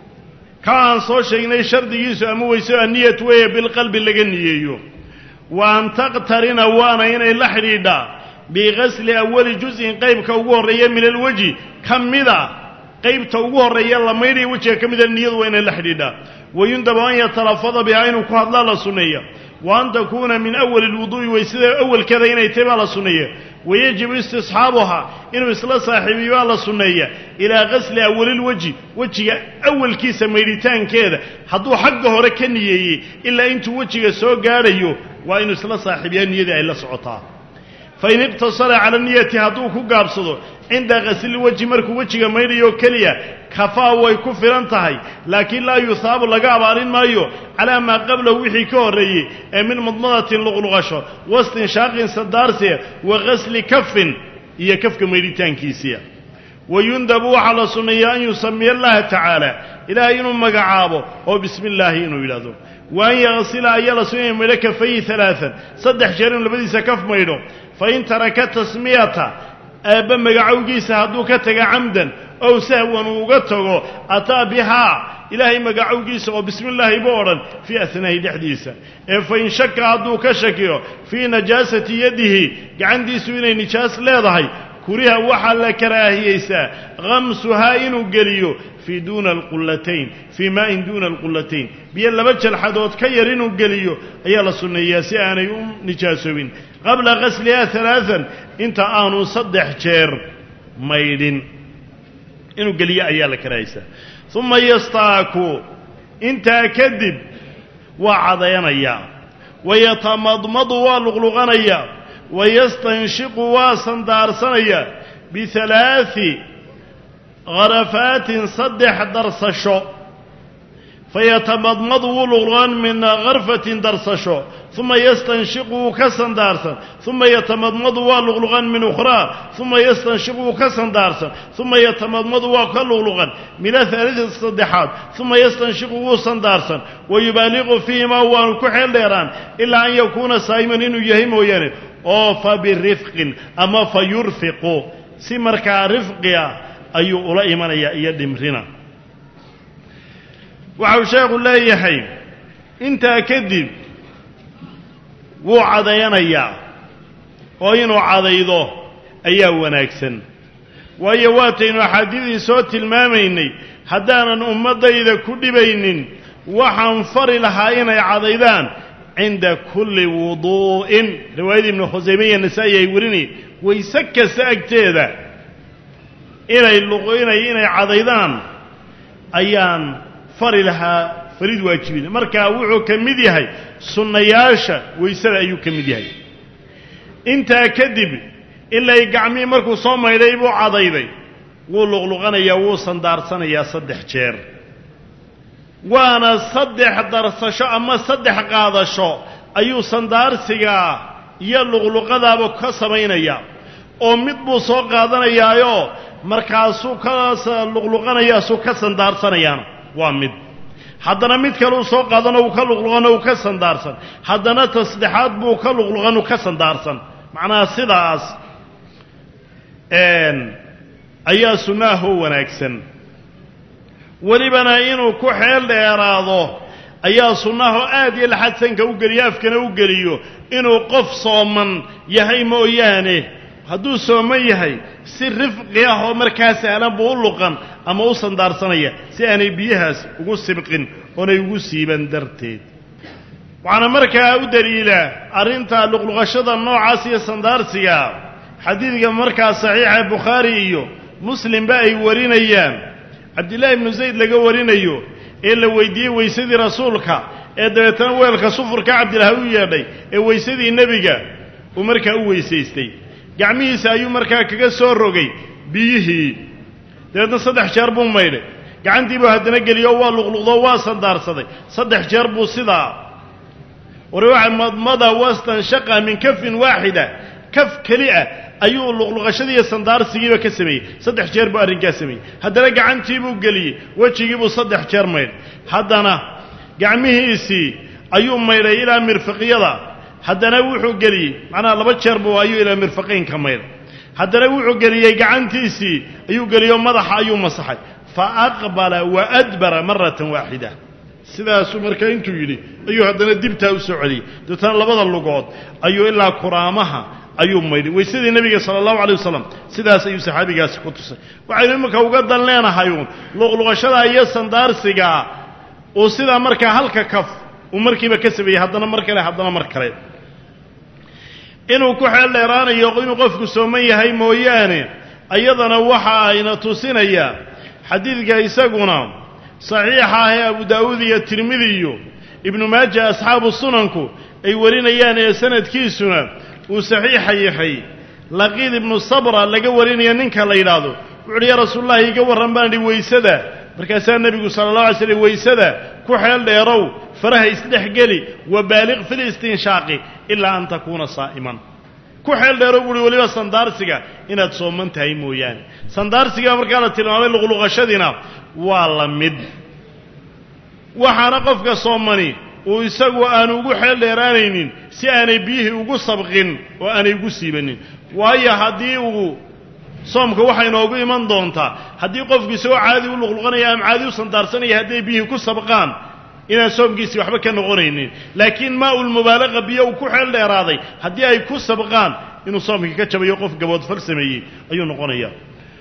ka aan soo sheegnay shardigiisu ama weyso anniyatu weeye bilqalbi laga niyeeyo wa an taqtarina waana inay la xidhiidhaa bigasli awali juz'in qaybka ugu horreeya min alwejhi ka mida qaybta ugu horreeya la maydhaya wejiga ka mida niyadu waa inay la xidhiidhaa wayundabu an yatalafada bihaa inuu ku hadlaa la sunneeya wa an takuuna min awali lwuduu'i waysada awalkeeda inay tahy baa la sunneeya wayajibu istisxaabuhaa inuu isla saaxiibiyo baa la sunneeya ilaa gasli awalilwejhi wejiga awalkiisa maydhitaankeeda hadduu xagga hore ka niyeeyey ilaa intuu wejiga soo gaadhayo waa inuu isla saaxiibiyaa niyadii ay la socotaa fain iqtasara cala niyati hadduu ku gaabsado cinda gaslilwejhi markuu wejiga maydhayo keliya kafaa way ku filan tahay laakiin laa yuhaabu laga abaalin maayo calaa maa qablahu wixii ka horreeyey ee min mudmadatin luqluqasho wastinshaaqin sadaarsiya wa gasli kafin iyo kafka maydhitaankiisiya wayundabu waxaa la sunneeyaa an yusamiya allaha tacaala ilaahay inuu magacaabo oo bismi illaahi inuu yidhahdo wa an yagsila ayaa la sunnaya maydho kafayhi alaaan saddex jeer inuu labadiisa kaf maydho fain taraka tasmiyata aabba magacowgiisa hadduu ka taga camdan ow sahwan uu uga tago ataa bihaa ilaahay magacowgiisa oo bismi illaahi ba odhan fii ahnaahi dhexdiisa ee fain shaka hadduu ka shakiyo fii najaasati yadihi gacantiisu inay nijaas leedahay kuriha waxaa la karaahiyeysaa hamsuhaa inuu geliyo fii duuna alqullatayn fii maa'in duuna alqullatayn biyo laba jalxadood ka yar inuu geliyo ayaa la sunneeyaa si aanay u nijaasoobin qabla gasliha alaaan inta aanu saddex jeer maydhin inuu geliyo ayaa la karaahiyeysaa uma yastaaku intaa kadib waa cadayanayaa wayatamadmadu waa luqluqanayaa wayastanshiqu waa sandaarsanaya bialaai garafaatin saddex darsasho fayatamadmadu wuu luqluqan min garfatin darsasho uma yastanshiqu wuu ka sandaarsan uma yatamadmadu waa luqluqan min ukhraa uma yastanshiqu wuu ka sandaarsan uma yatamadmadu waa ka luqluqan min ahalii saddexaad uma yastanshiqu wuu sandaarsan wayubaaliqu fiihimaa waanu ku xeel dheeraan ilaa an yakuuna saa'iman inuu yahay mooyaane oo fa birifqin ama fa yurfiqu si markaa rifqiga ayuu ula imanayaa iyo dhimrina waxau sheekhu leeyahay intaa kadib wuu cadayanayaa oo inuu cadaydo ayaa wanaagsan waayo waataynu axaadiidii soo tilmaamaynay haddaanan ummaddayda ku dhibaynin waxaan fari lahaa inay cadaydaan cinda kulli wuduu'in riwaayadii ibnu khusayme iyo nasaa'i ay warinayeen wayse kasta agteeda inay luqinay inay cadaydaan ayaan fari lahaa farid waajibin markaa wuxuu ka mid yahay sunnayaasha waysada ayuu ka mid yahay intaa kadib ilay gacmihii markuu soo maydhay buu cadayday wuu luqluqanayaa wuu sandaarsanayaa saddex jeer waana saddex darsasho ama saddex qaadasho ayuu sandaarsigaa iyo luqluqadaaba ka samaynaya oo mid buu soo qaadanayaayo markaasuu ka luqluqanayaa suu ka sandaarsanayaan waa mid haddana mid kale uu soo qaadano uu ka luqluqano uu ka sandaarsan haddana tasdexaad buu ka luqluqan uu ka sandaarsan macnaha sidaas ayaa sunnaahoo wanaagsan welibana inuu ku xeel dheeraado ayaa sunnaho aad iyo laxadsanka u geliyo afkana u geliyo inuu qof sooman yahay mooyaane hadduu sooman yahay si rifqi ah oo markaa sahlan buu u luqan ama u sandaarsanaya si aanay biyahaas ugu sibqin oonay ugu siiban darteed waxaana markaa u daliila arrinta luqluqashada noocaas iyo sandaarsiga xadiidka markaa saxiixa bukhaari iyo muslimba ay warinayaan cabdillaahi ibnu zayd laga warinayo ee la weydiiyey weysadii rasuulka ee dabeetana weelka sufurka cabdillaah u yeedhay ee weysadii nebiga uu markaa u weysaystay gacmihiisa ayuu markaa kaga soo rogay biyihii dabeetna saddex jeer buu maydhay gacantii buu haddana geliyo waa luqluqdoo waa sandaarsaday saddex jeer buu sidaa wariwaxa madmada wastanshaqa min kafin waaxida kaf keli ah ayuu luqluqashadiiyo sandaarsigiiba ka sameeyey saddex jeer buu arrinkaa sameeyey haddana gacantii buu geliyey wejigii buu saddex jeer maydhay haddana gacmihiisii ayuu maydhay ilaa mirfiqyada haddana wuxuu geliyey macnaha laba jeer buu ayuu ilaa mirfaqaynka maydhay haddana wuxuu geliyey gacantiisii ayuu geliyo madaxa ayuu masaxay fa aqbala wa adbara maratan waaxida sidaasuu markaa intuu yidhi ayuu haddana dibtaa u soo celiyey dabeetana labada lugood ayuu ilaa kuraamaha ayuu maydhay weysadii nebiga sala allahu alay wasalam sidaas ayuu saxaabigaasi ku tusay waxaynu iminka uga dan leenahay uun luqluqashada iyo sandaarsigaa uu sidaa markaa halka kaf uu markiiba ka sameeyey haddana mar kale haddana mar kale inuu ku xeel dheeraanayo inuu qofku sooman yahay mooyaane ayadana waxa ayna tusinayaa xadiidka isaguna saxiixa ah ee abu daa'uud iyo tirmidi iyo ibnu maaja asxaabu sunanku ay warinayaan ee sanadkiisuna uu saxiixa yahay laqiid ibnu sabra laga warinaya ninka la yidhaahdo wuxu uhi yaa rasuulullahi iga warran baan idhi weysada markaasaa nebigu sala allahu alay slam weysada ku xeel dheerow faraha isdhex geli wa baaliq fil istinshaaqi ilaa an takuuna saa'iman ku xeel dheerow buuhi weliba sandaarsiga inaad sooman tahay mooyaane sandaarsiga markaa la tilmaamay luqluqashadiina waa la mid waxaana qofka soomani uu isagu aanu ugu xeel dheeraanaynin si aanay biyihii ugu sabqin oo aanay ugu siibanin waayo haddii uu soomka waxay inoogu iman doontaa haddii qofku isagoo caadi u luqluqanaya ama caadi u sandaarsanaya hadday biyihii ku sabqaan inaan soomkiisii waxba ka noqonaynin laakiin maa-ulmubaalaqa biyo uu ku xeel dheeraaday haddii ay ku sabqaan inuu soomkii ka jabayo qof gaboodfal sameeyey ayuu noqonayaa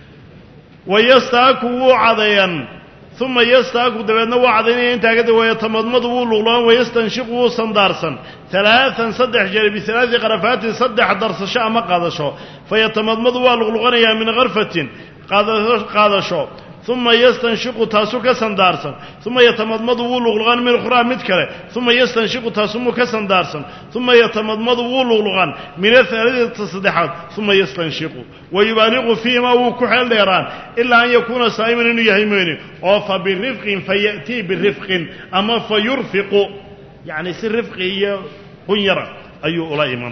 wayastaaku wuu cadeeyan uma yastaaku dabeedna waa cadaynaya intaa kadib wayatamadmadu wuu luqluqan wayastanshiqu wuu sandaarsan alaaan saddex jeer bialaai qarafaatin saddex darsasho ama qaadasho fayatamadmadu waa luqluqanayaa min karfatin qaadasho uma yastanshiqu taasuu ka sandaarsan uma yatamadmadu wuu luqluqan min ukhraa mid kale uma yastanshiqu taasumuu ka sandaarsan uma yatamadmadu wuu luqluqan min ahalidata saddexaad uma yastanshiqu wayubaaliqu fiihima wuu ku xeel dheeraan ilaa an yakuuna saa'iman inuu yahay mooyne oo fa birifqin fayatii birifqin ama fa yurfiqu yacni si rifqi iyo qunyara ayuu ula iman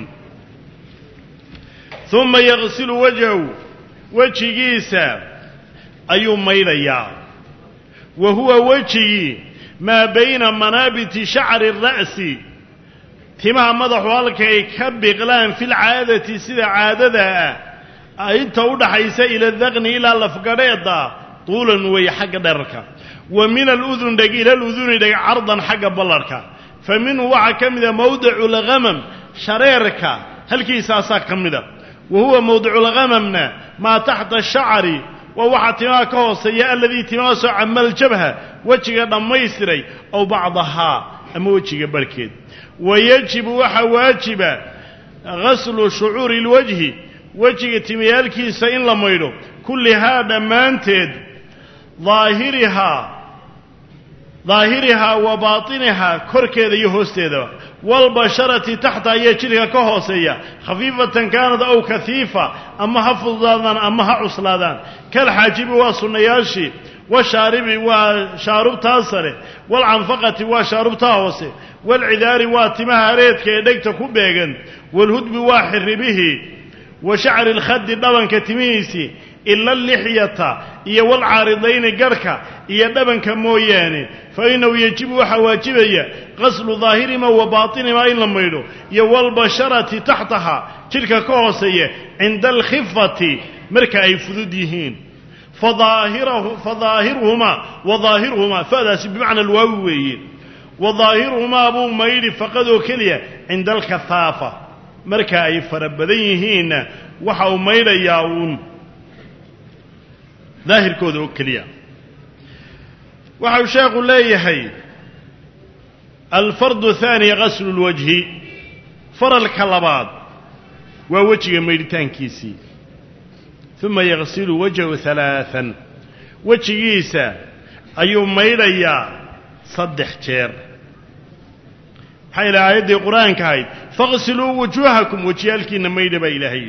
uma yaqsilu wajhahu wejigiisa ayuu maydhayaa wa huwa wejigii maa bayna manaabiti shacri ra'si timaha madaxu halkay ka biqlaan filcaadati sida caadada ah inta u dhaxaysa ila daqni ilaa lafgadheeda tuulan weeye xagga dherarka wa min aludun dheg ila aluduni dheg cardan xagga ballarhka fa minhu waxaa ka mida mawdicu lghamam shareerka halkiisaasaa ka mida wa huwa mawdicu lghamamna maa taxta shacri waa waxaa timaha ka hooseeya aladii timahaasoo camal jabha wejiga dhammaystiray aw bacdahaa ama wejiga barhkeed wayajibu waxaa waajiba gaslu shucuuri اlwajhi wejiga timayaalkiisa in la maydho kullihaa dhammaanteed daahirihaa daahirihaa wa baatinihaa korkeeda iyo hoosteedaba waalbasharati taxta ayaa jidhka ka hooseeya khafiifatan kaanad aw kahiifa ama ha fududaadaan ama ha cuslaadaan kalxaajibi waa sunnayaashii والشارب وشارب تاسره والعنفقة وشارب تاوسه والعذار واتمها ريتك يدك كبيغن والهدب واحر به وشعر الخد دبن كتميسي إلا اللحية إيا والعارضين قركا إيا دبن كموياني فإنه يجب وحواجبية غسل ظاهر ما وباطن ما إلا ميلو إيا والبشرة تحتها تلك كوسية عند الخفة مركا أي فذوديهين فظاهره فظاهرهما وظاهرهما فهذا بمعنى الواوي وظاهرهما أبو ميل فقدوا كلية عند الكثافة مركا أي فربديهين وحاو ميل ياون ظاهر كودو كلية وحاو شاق ليهي الفرد الثاني غسل الوجه فر الكلبات ووجه ميلتان كيسي ثم يغسل وجهه ثلاثا وجهيسا أيوم ميليا صدح جير حيث آيات القرآن كايد فاغسلوا وجوهكم وجيالكين ميل بإلهي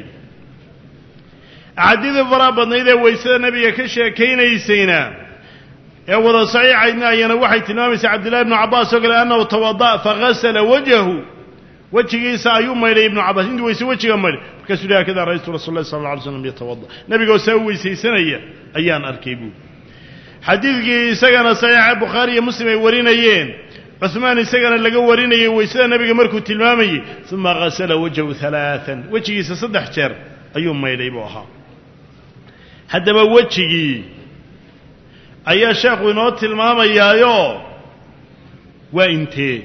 عديد فرابطنا إذا ويسا نبي كشا كين يسينا يوضا صحيح عيدنا ينوحي تنامس عبد الله بن عباس وقال أنه توضأ فغسل وجهه وجهيسا أيوم ميلي ابن عباس عنده ويسا وجهه ميلي كسولها كذا رئيس رسول الله صلى الله عليه وسلم يتوضأ نبي قال سوي سيسنية أيان أركيبو حديث سجن صحيح البخاري مسلم ورينيين عثمان سجن اللي ورينيه ويسا نبي مركو تلمامي ثم غسل وجهه ثلاثا وجهي صدح شر أيوم ما يليبوها حتى ما وجهي أي شيخ ونوت تلمامي يا يو وإنتي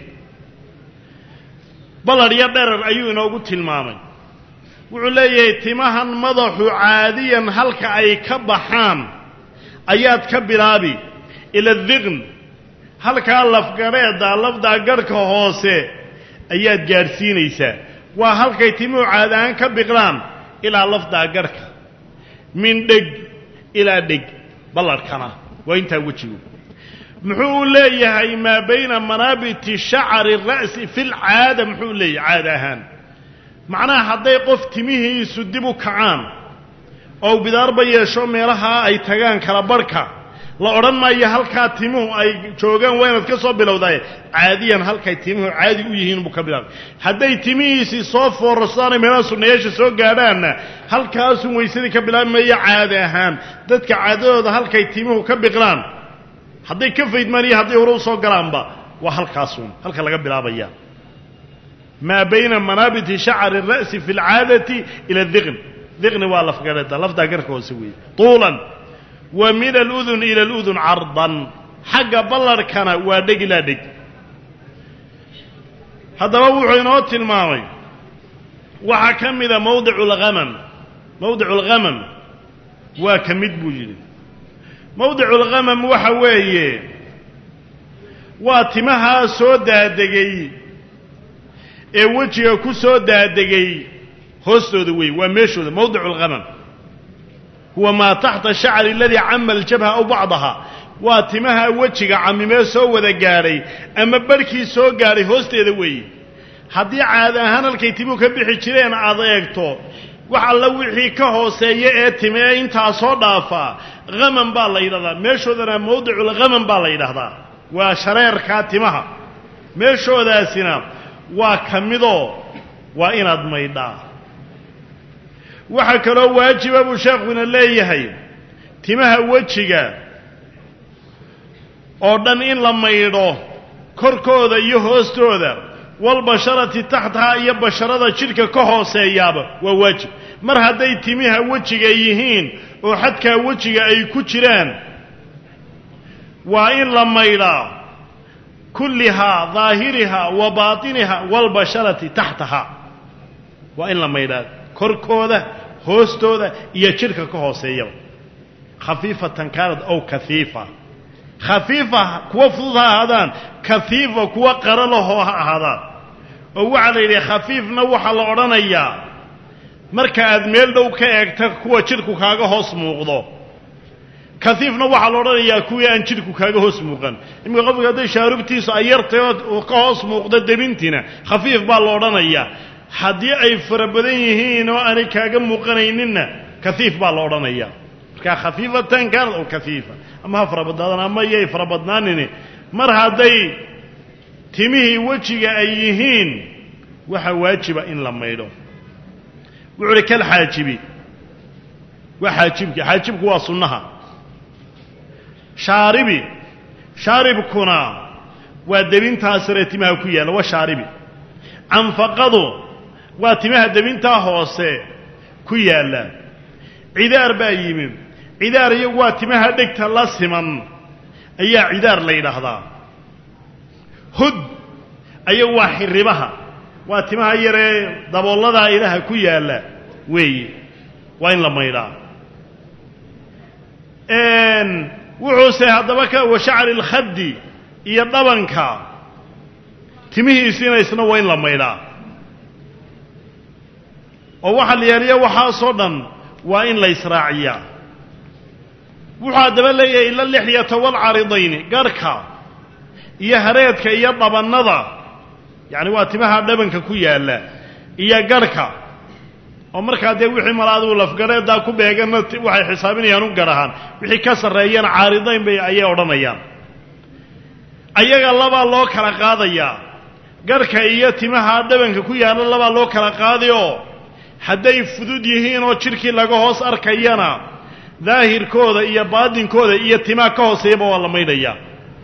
بلر يدرر أيوه نوت تلمامي وعليه تمهن مضح عاديا هلك أي كبحان أيات كبرابي إلى الذغن هلك اللف قريدا اللف دا قرك هوسي أيات جارسينيسا وهلك يتمو عادان كبقران إلى اللف دا قرك من دق إلى دق بلر كنا وإنت وجهه محول ليه ما بين منابت شعر الرأس في العادة محول ليه عادهان معناها hadday qof timihiisu dib u kacaan oo bidarba yeesho meelaha ay tagaan kala barka la oran maayo halka timuhu ay joogan waynaad ka soo bilowday caadiyan halkay timuhu caadi u yihiin buu ka bilaabay hadday timihiisi soo foorasaan meelaha sunneeyasha soo gaadhaan halkaas uu weysadii ka bilaabmaya caadi ahaan dadka caadadooda halkay timuhu ka biqlaan hadday ka faydmaan hadday hore u soo galaanba waa halkaas uu halka laga bilaabaya ما بين منابت شعر الرأس في العادة إلى الذغن ذغن والف قرده لفظا قركه سوي طولا ومن الأذن إلى الأذن عرضا حق بلر كان ودق لا دق هذا هو عنوات الماضي وحكم إذا موضع الغمم موضع الغمم وكمد بوجد موضع الغمم وحويه واتمها سودا دقي ee wajiga ku soo daadagay hoostooda way waa meeshooda mawduc al-ghamam huwa ma tahta ash-sha'r alladhi amma al-jabha aw ba'daha waa timaha wajiga camimee soo wada gaaray ama barkii soo gaaray hoosteeda way hadii caad ahaan halkay timuhu ka bixi jireen aad eegto wax alla wixii ka hooseeya ee timee inta soo dhaafa ghamam baa la yiraahdaa meeshoodana mawduc al-ghamam baa la yiraahdaa waa shareerka timaha meeshoodaasina waa kamido waa inaad maydhaa waxa kale oo waajib ah sheekuna leeyahay timaha wajiga oo dhan in la maydho korkooda iyo hoostooda wal basharati tahtaha iyo basharada jirka ka hooseeyaba waa waajib mar haday timaha wajiga yihiin oo xadka wajiga ay ku jiraan waa in la maydhaa كلها ظاهرها وباطنها والبشرة تحتها وإن لما يداد كركوذا هوستوذا يشرك كهوسية خفيفة كانت أو كثيفة خفيفة كوفضها هذا كثيفة كوقرله هذا وعلى خفيف نوح الأورانية مركز ميل دو كأكتر كوا شرك كاغا هوس موغضو كثيفنا waxa la oranayaa kuwii aan jirku kaaga hoos muuqan imika qofka haday shaarubtiisa ay yartay oo ka hoos muuqda dabintina khafiif baa la oranayaa hadii ay farabadan yihiin oo aan kaaga muuqanayninna khafiif baa la oranayaa markaa khafiifatan kaanad oo kafiifa ama ha farabadnaadan ama yay farabadnaanini mar hadday timihii wejiga ay yihiin waxa waajiba in la maydho wuxuu hi kal xaajibi waa xaajibki xaajibku waa sunnaha shaaribi shaaribkuna waa debintaa sare timaha ku yaalla waa shaaribi canfaqadu waa timaha debintaa hoose ku yaalla cidaar baa yimi cidaar iyagu waa timaha dhegta la siman ayaa cidaar la yidhaahdaa hud ayagu waa xirribaha waa timaha yaree daboolladaa ilaha ku yaalla weeye waa in la maydhaa wuxuuse haddaba ka wa shacri lkhaddi iyo dhabanka timihiisiina isna waa in la maydhaa oo waxa la yaaliya waxaasoo dhan waa in la israaciyaa wuxuu haddaba leeyahay ila lixyata walcaridayni garhka iyo hareedka iyo dhabannada yacni waa timaha dhabanka ku yaalla iyo garhka oo markaa dee wixii malaaduu lafgareeddaa ku beeganna waxay xisaabinayaan u gar ahaan wixii ka sarreeyana caaridayn bay ayay odhanayaan ayaga labaa loo kala qaadayaa garhka iyo timaha dhabanka ku yaalla labaa loo kala qaadayoo hadday fudud yihiin oo jidhkii laga hoos arkayana daahirkooda iyo baadinkooda iyo timaha ka hooseeyaba waa la maydhayaa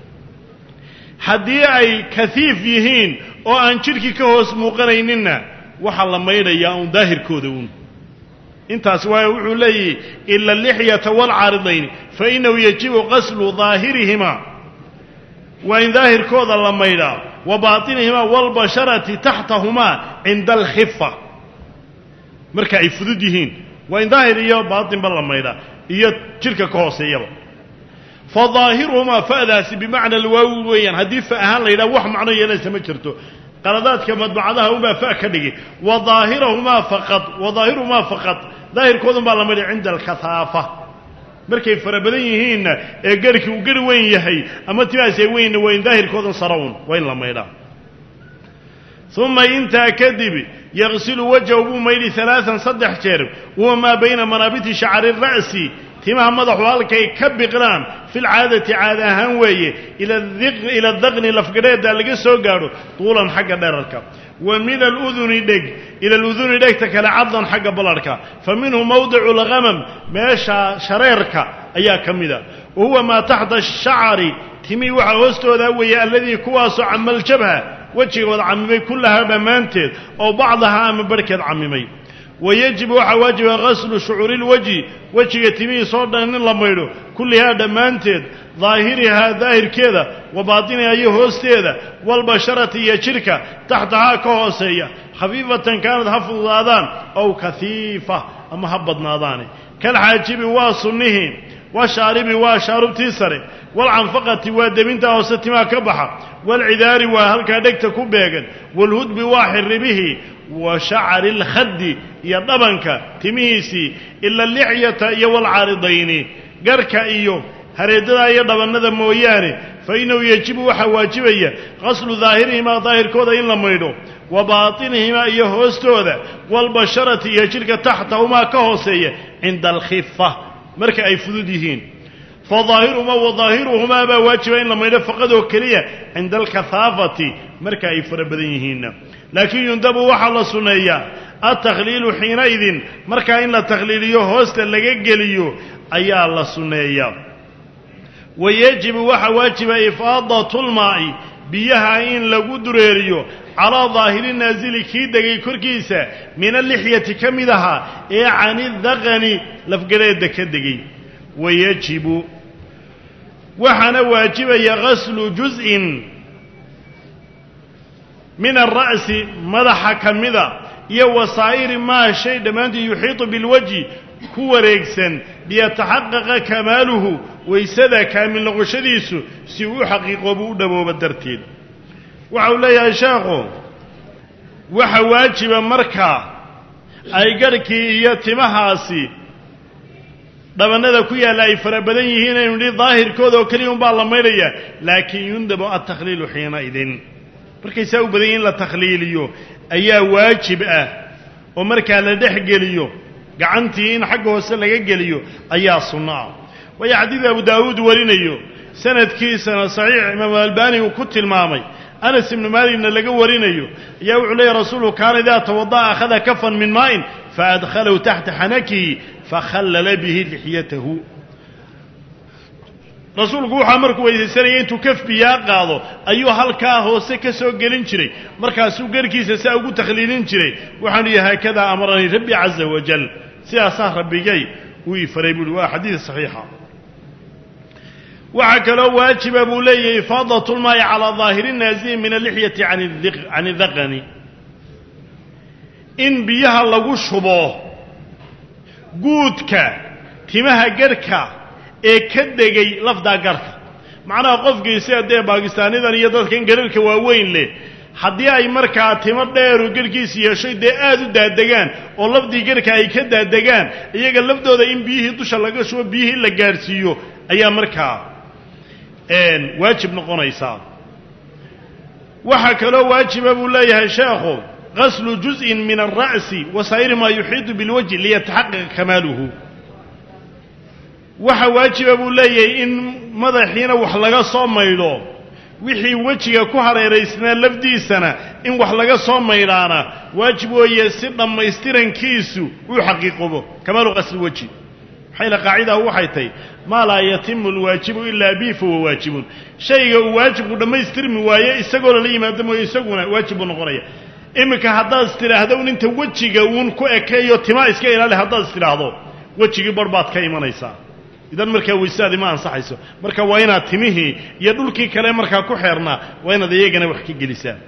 haddii ay kafiif yihiin oo aan jidhkii ka hoos muuqanayninna waxaa la maydhayaa uun daahirkooda uun intaas waayo wuxuu leeyahy ila alixyata waalcaaridayni fa innahu yajibu qaslu daahirihima waa in daahirkooda la maydhaa wa baatinihimaa waalbasharati taxtahumaa cinda alkhifa marka ay fudud yihiin waa in daahir iyo baatinba la maydhaa iyo jidhka ka hooseeyaba fa daahiruhumaa fa'daasi bimacna alwaawi weeyaan haddii fa ahaan la yidhaha wax macno yeelaysa ma jirto qaladaadka madbacadaha unbaa fa ka dhigi wa daahirahumaa faqad wa daahiruhumaa faqad daahirkoodun baa la maydhay cinda alkahaafa markay fara badan yihiinna ee garhkii uu garh weyn yahay ama timahaas ay weynna waa in daahirkoodan saraun waa in la maydhaa uma intaa kadib yaqsilu wajhahu buu maydhi alaaan saddex jeer wa maa bayna manaabiti shacri ra'si timaha madaxu halkay ka biqlaan fi lcaadati caada ahaan weeye ila daqni lafgadheedda laga soo gaadho tuulan xagga dherarka wa min aluduni dheg ila aluduni dhegta kale caddan xagga ballarhka fa minhu mawdicu lghamam meesha shareerka ayaa ka mida wa huwa maa taxta ashacari timihii waxaa hoostoodaa weeye alladii kuwaasoo camaljabha wejiga wada camimay kullahaa dhammaanteed oo bacdahaa ama barhkeed camimay wayajibu waxaa waajiba gaslu shucuuri lwajhi wejiga timihiisoo dhan in la maydho kullihaa dhammaanteed daahirihaa daahirkeeda wa baatinihaa iyo hoosteeda waalbasharati iyo jidhka taxtahaa ka hooseeya khafiifatan kaanad ha fududaadaan ow kahiifa ama ha badnaadaane kalxaajibi waa sunnihii washaaribi waa shaarubtii sare waalcanfaqati waa debintaa hoose timaha ka baxa waalcidaari waa halkaa dhegta ku beegan waalhudbi waa xirribihii wa shacri alkhaddi iyo dhabanka timihiisii ila alixyata iyo waalcaaridayni garhka iyo hareedadaa iyo dhabannada mooyaane fa innahu yajibu waxaa waajibaya qaslu daahirihimaa daahirkooda in la maydho wa baatinihimaa iyo hoostooda waalbasharati iyo jidhka taxtahumaa ka hooseeya cinda alkhifa marka ay fudud yihiin fa daahiruhumaa wa daahiruhumaa baa waajiba in la maydho faqad oo keliya cinda alkahaafati marka ay fara badan yihiinna laakiin yundabu waxaa la sunneeyaa altakhliilu xiinaidin markaa in la takhliiliyo hoosta laga geliyo ayaa la sunneeyaa wa yajibu waxaa waajiba ifaadatu lmaa'i biyaha in lagu dureeriyo calaa daahiri naasili kii degay korkiisa min allixyati ka mid ahaa ee cani daqani lafgareedda ka degay wayajibu waxaana waajibaya gaslu juz'in min alra'si madaxa ka mida iyo wasaa'iri maa shay dhammaantii yuxiitu bilwajhi ku wareegsan liyataxaqaqa kamaaluhu waysada kaamil noqoshadiisu si uu xaqiiqoobu u dhabooba darteed waxa uu leeyahay sheekhu waxa waajiba markaa ay garhkii iyo timahaasi dhabannada ku yaalla ay fara badan yihiin aynu nidhi daahirkooda oo keliya unbaa la maydhaya laakiin yundabu altakhliilu xiinaidin markay saa u badan yihin in la takhliiliyo ayaa waajib ah oo markaa la dhex geliyo gacantii in xagga hoose laga geliyo ayaa sunno ah waya xadiid abu daawuud warinayo sanadkiisana saxiix imaam albani uu ku tilmaamay anas ibn malikna laga warinayo ayaa wuxuu leeyahay rasuulku kaana idaa tawadda'a akhada kafan min maa'in faadkhalahu taxta xanakihi fakhallala bihi lixyatahu rasuulku waxaa markuu weysaysanayay intuu kaf biyaa qaado ayuu halkaa hoose ka soo gelin jiray markaasuu garkiisa saa ugu takhliilin jiray waxaanu yahay haakadaa amaranii rabbi caza wajal sidaasaa rabbigay uu ii faray buuhi waa xadiid saxiixa waxaa kaloo waajiba buu leeyahay ifaadatu lmaa'i calaa daahiri naazili min alixyati can idaqani in biyaha lagu shubo guudka timaha garhka ee ka degay lafdaa garhka macnaha qofkii sida dee baakistaanidan iyo dadkan gararhka waaweyn leh haddii ay markaa timo dheeru garhkiisi yeeshay dee aad u daadegaan oo lafdii garhka ay ka daadegaan iyaga lafdooda in biyihii dusha laga shubo biyihii la gaadhsiiyo ayaa markaa waajib noqonaysaa waxaa kaloo waajiba buu leeyahay sheekhu gaslu juz'in min alra'si wa saa'iri maa yuxiidu bilwajhi liyataxaqaqa kamaaluhu waxa waajiba buu leeyahay in madaxiina wax laga soo maydho wixii wejiga ku hareeraysnaa lafdiisana in wax laga soo maydhaana waajib weeye si dhammaystirankiisu uu xaqiiqobo kamaalu qasli weji maxayla qaacidahu waxay tahay maa laa yatimu alwaajibu ilaa bihi fahuwa waajibun shayga uu waajibku dhammaystirmi waaye isagoo lala yimaado mooye isaguna waajib buu noqonaya iminka haddaad is tidhaahdo un inta wejiga uun ku ekeeyo timaa iska ilaali haddaad is tidhaahdo wejigii barh baad ka imanaysaa idan markaa weysaadii ma ansaxayso marka waa inaad timihii iyo dhulkii kale markaa ku xeernaa waa inaad iyagana wax ka gelisaan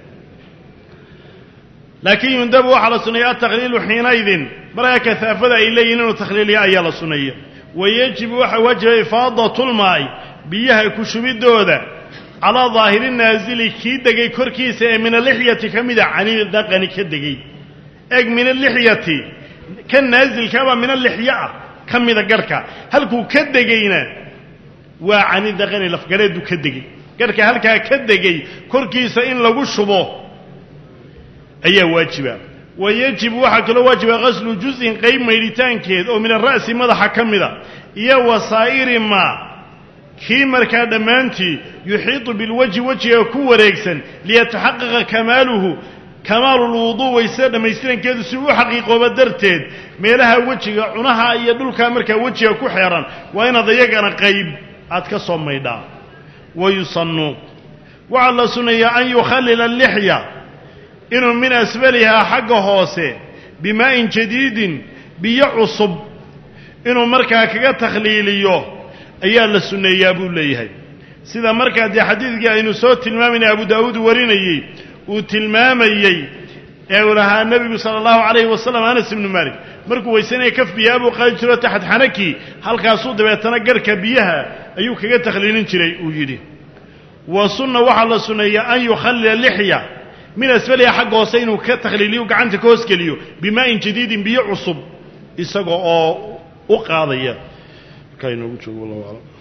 laakiin yundabu waxaa la suneeya atakhliilu xiinaydin markaa kahaafada ay leeyihin inuu takhliiliya ayaa la suneeya wayajibu waxaa waajiba ifaadatulmaa'i biyaha ku shubidooda calaa daahiri naasili kii degay korkiisa ee min alixyati ka mida cani daqani ka degay eg min alixyati ka naasilkaabaa min alixya ah ka mida garhka halkuu ka degayna waa cani daqani lafgareedu ka degay garhka halkaa ka degay korkiisa in lagu shubo ayaa waajiba wayajibu waxaa kaloo waajiba gaslu juz'in qayb maydhitaankeed oo min ara'si madaxa ka mida iyo wasaa'iri maa kii markaa dhammaantii yuxiitu bilwajhi wejiga ku wareegsan liyataxaqaqa kamaaluhu kamaalulwuduu waysada dhammaystirankeedu si u xaqiiqooba darteed meelaha wejiga cunaha iyo dhulkaa markaa wejiga ku xeeran waa inaad iyagana qayb aad ka soo maydhaa wayusannu waxaa la sunneeyaa an yukhallila allixya inuu min asfalihaa xagga hoose bimaa'in jadiidin biyo cusub inuu markaa kaga takhliiliyo ayaa la sunneeyaa buu leeyahay sida markaa dee xadiidkii aynu soo tilmaamayna abu daawuud warinayey uu tilmaamayey ee uu lahaa nebigu sala allahu calayhi wasalam anas ibnu maalik markuu weysanaya kaf biyaa buu qaadi jiro taxad xanakii halkaasuu dabeetana garhka biyaha ayuu kaga takhliilin jiray uu yidhi wa sunna waxaa la sunneeyaa an yukhallila lixya min asfaliha xagga hoose inuu ka takhliiliyo gacanta ka hoos geliyo bimaa'in jadiidin biyo cusub isaga oo u qaadaya markaa inoogu joogo wallahu aclam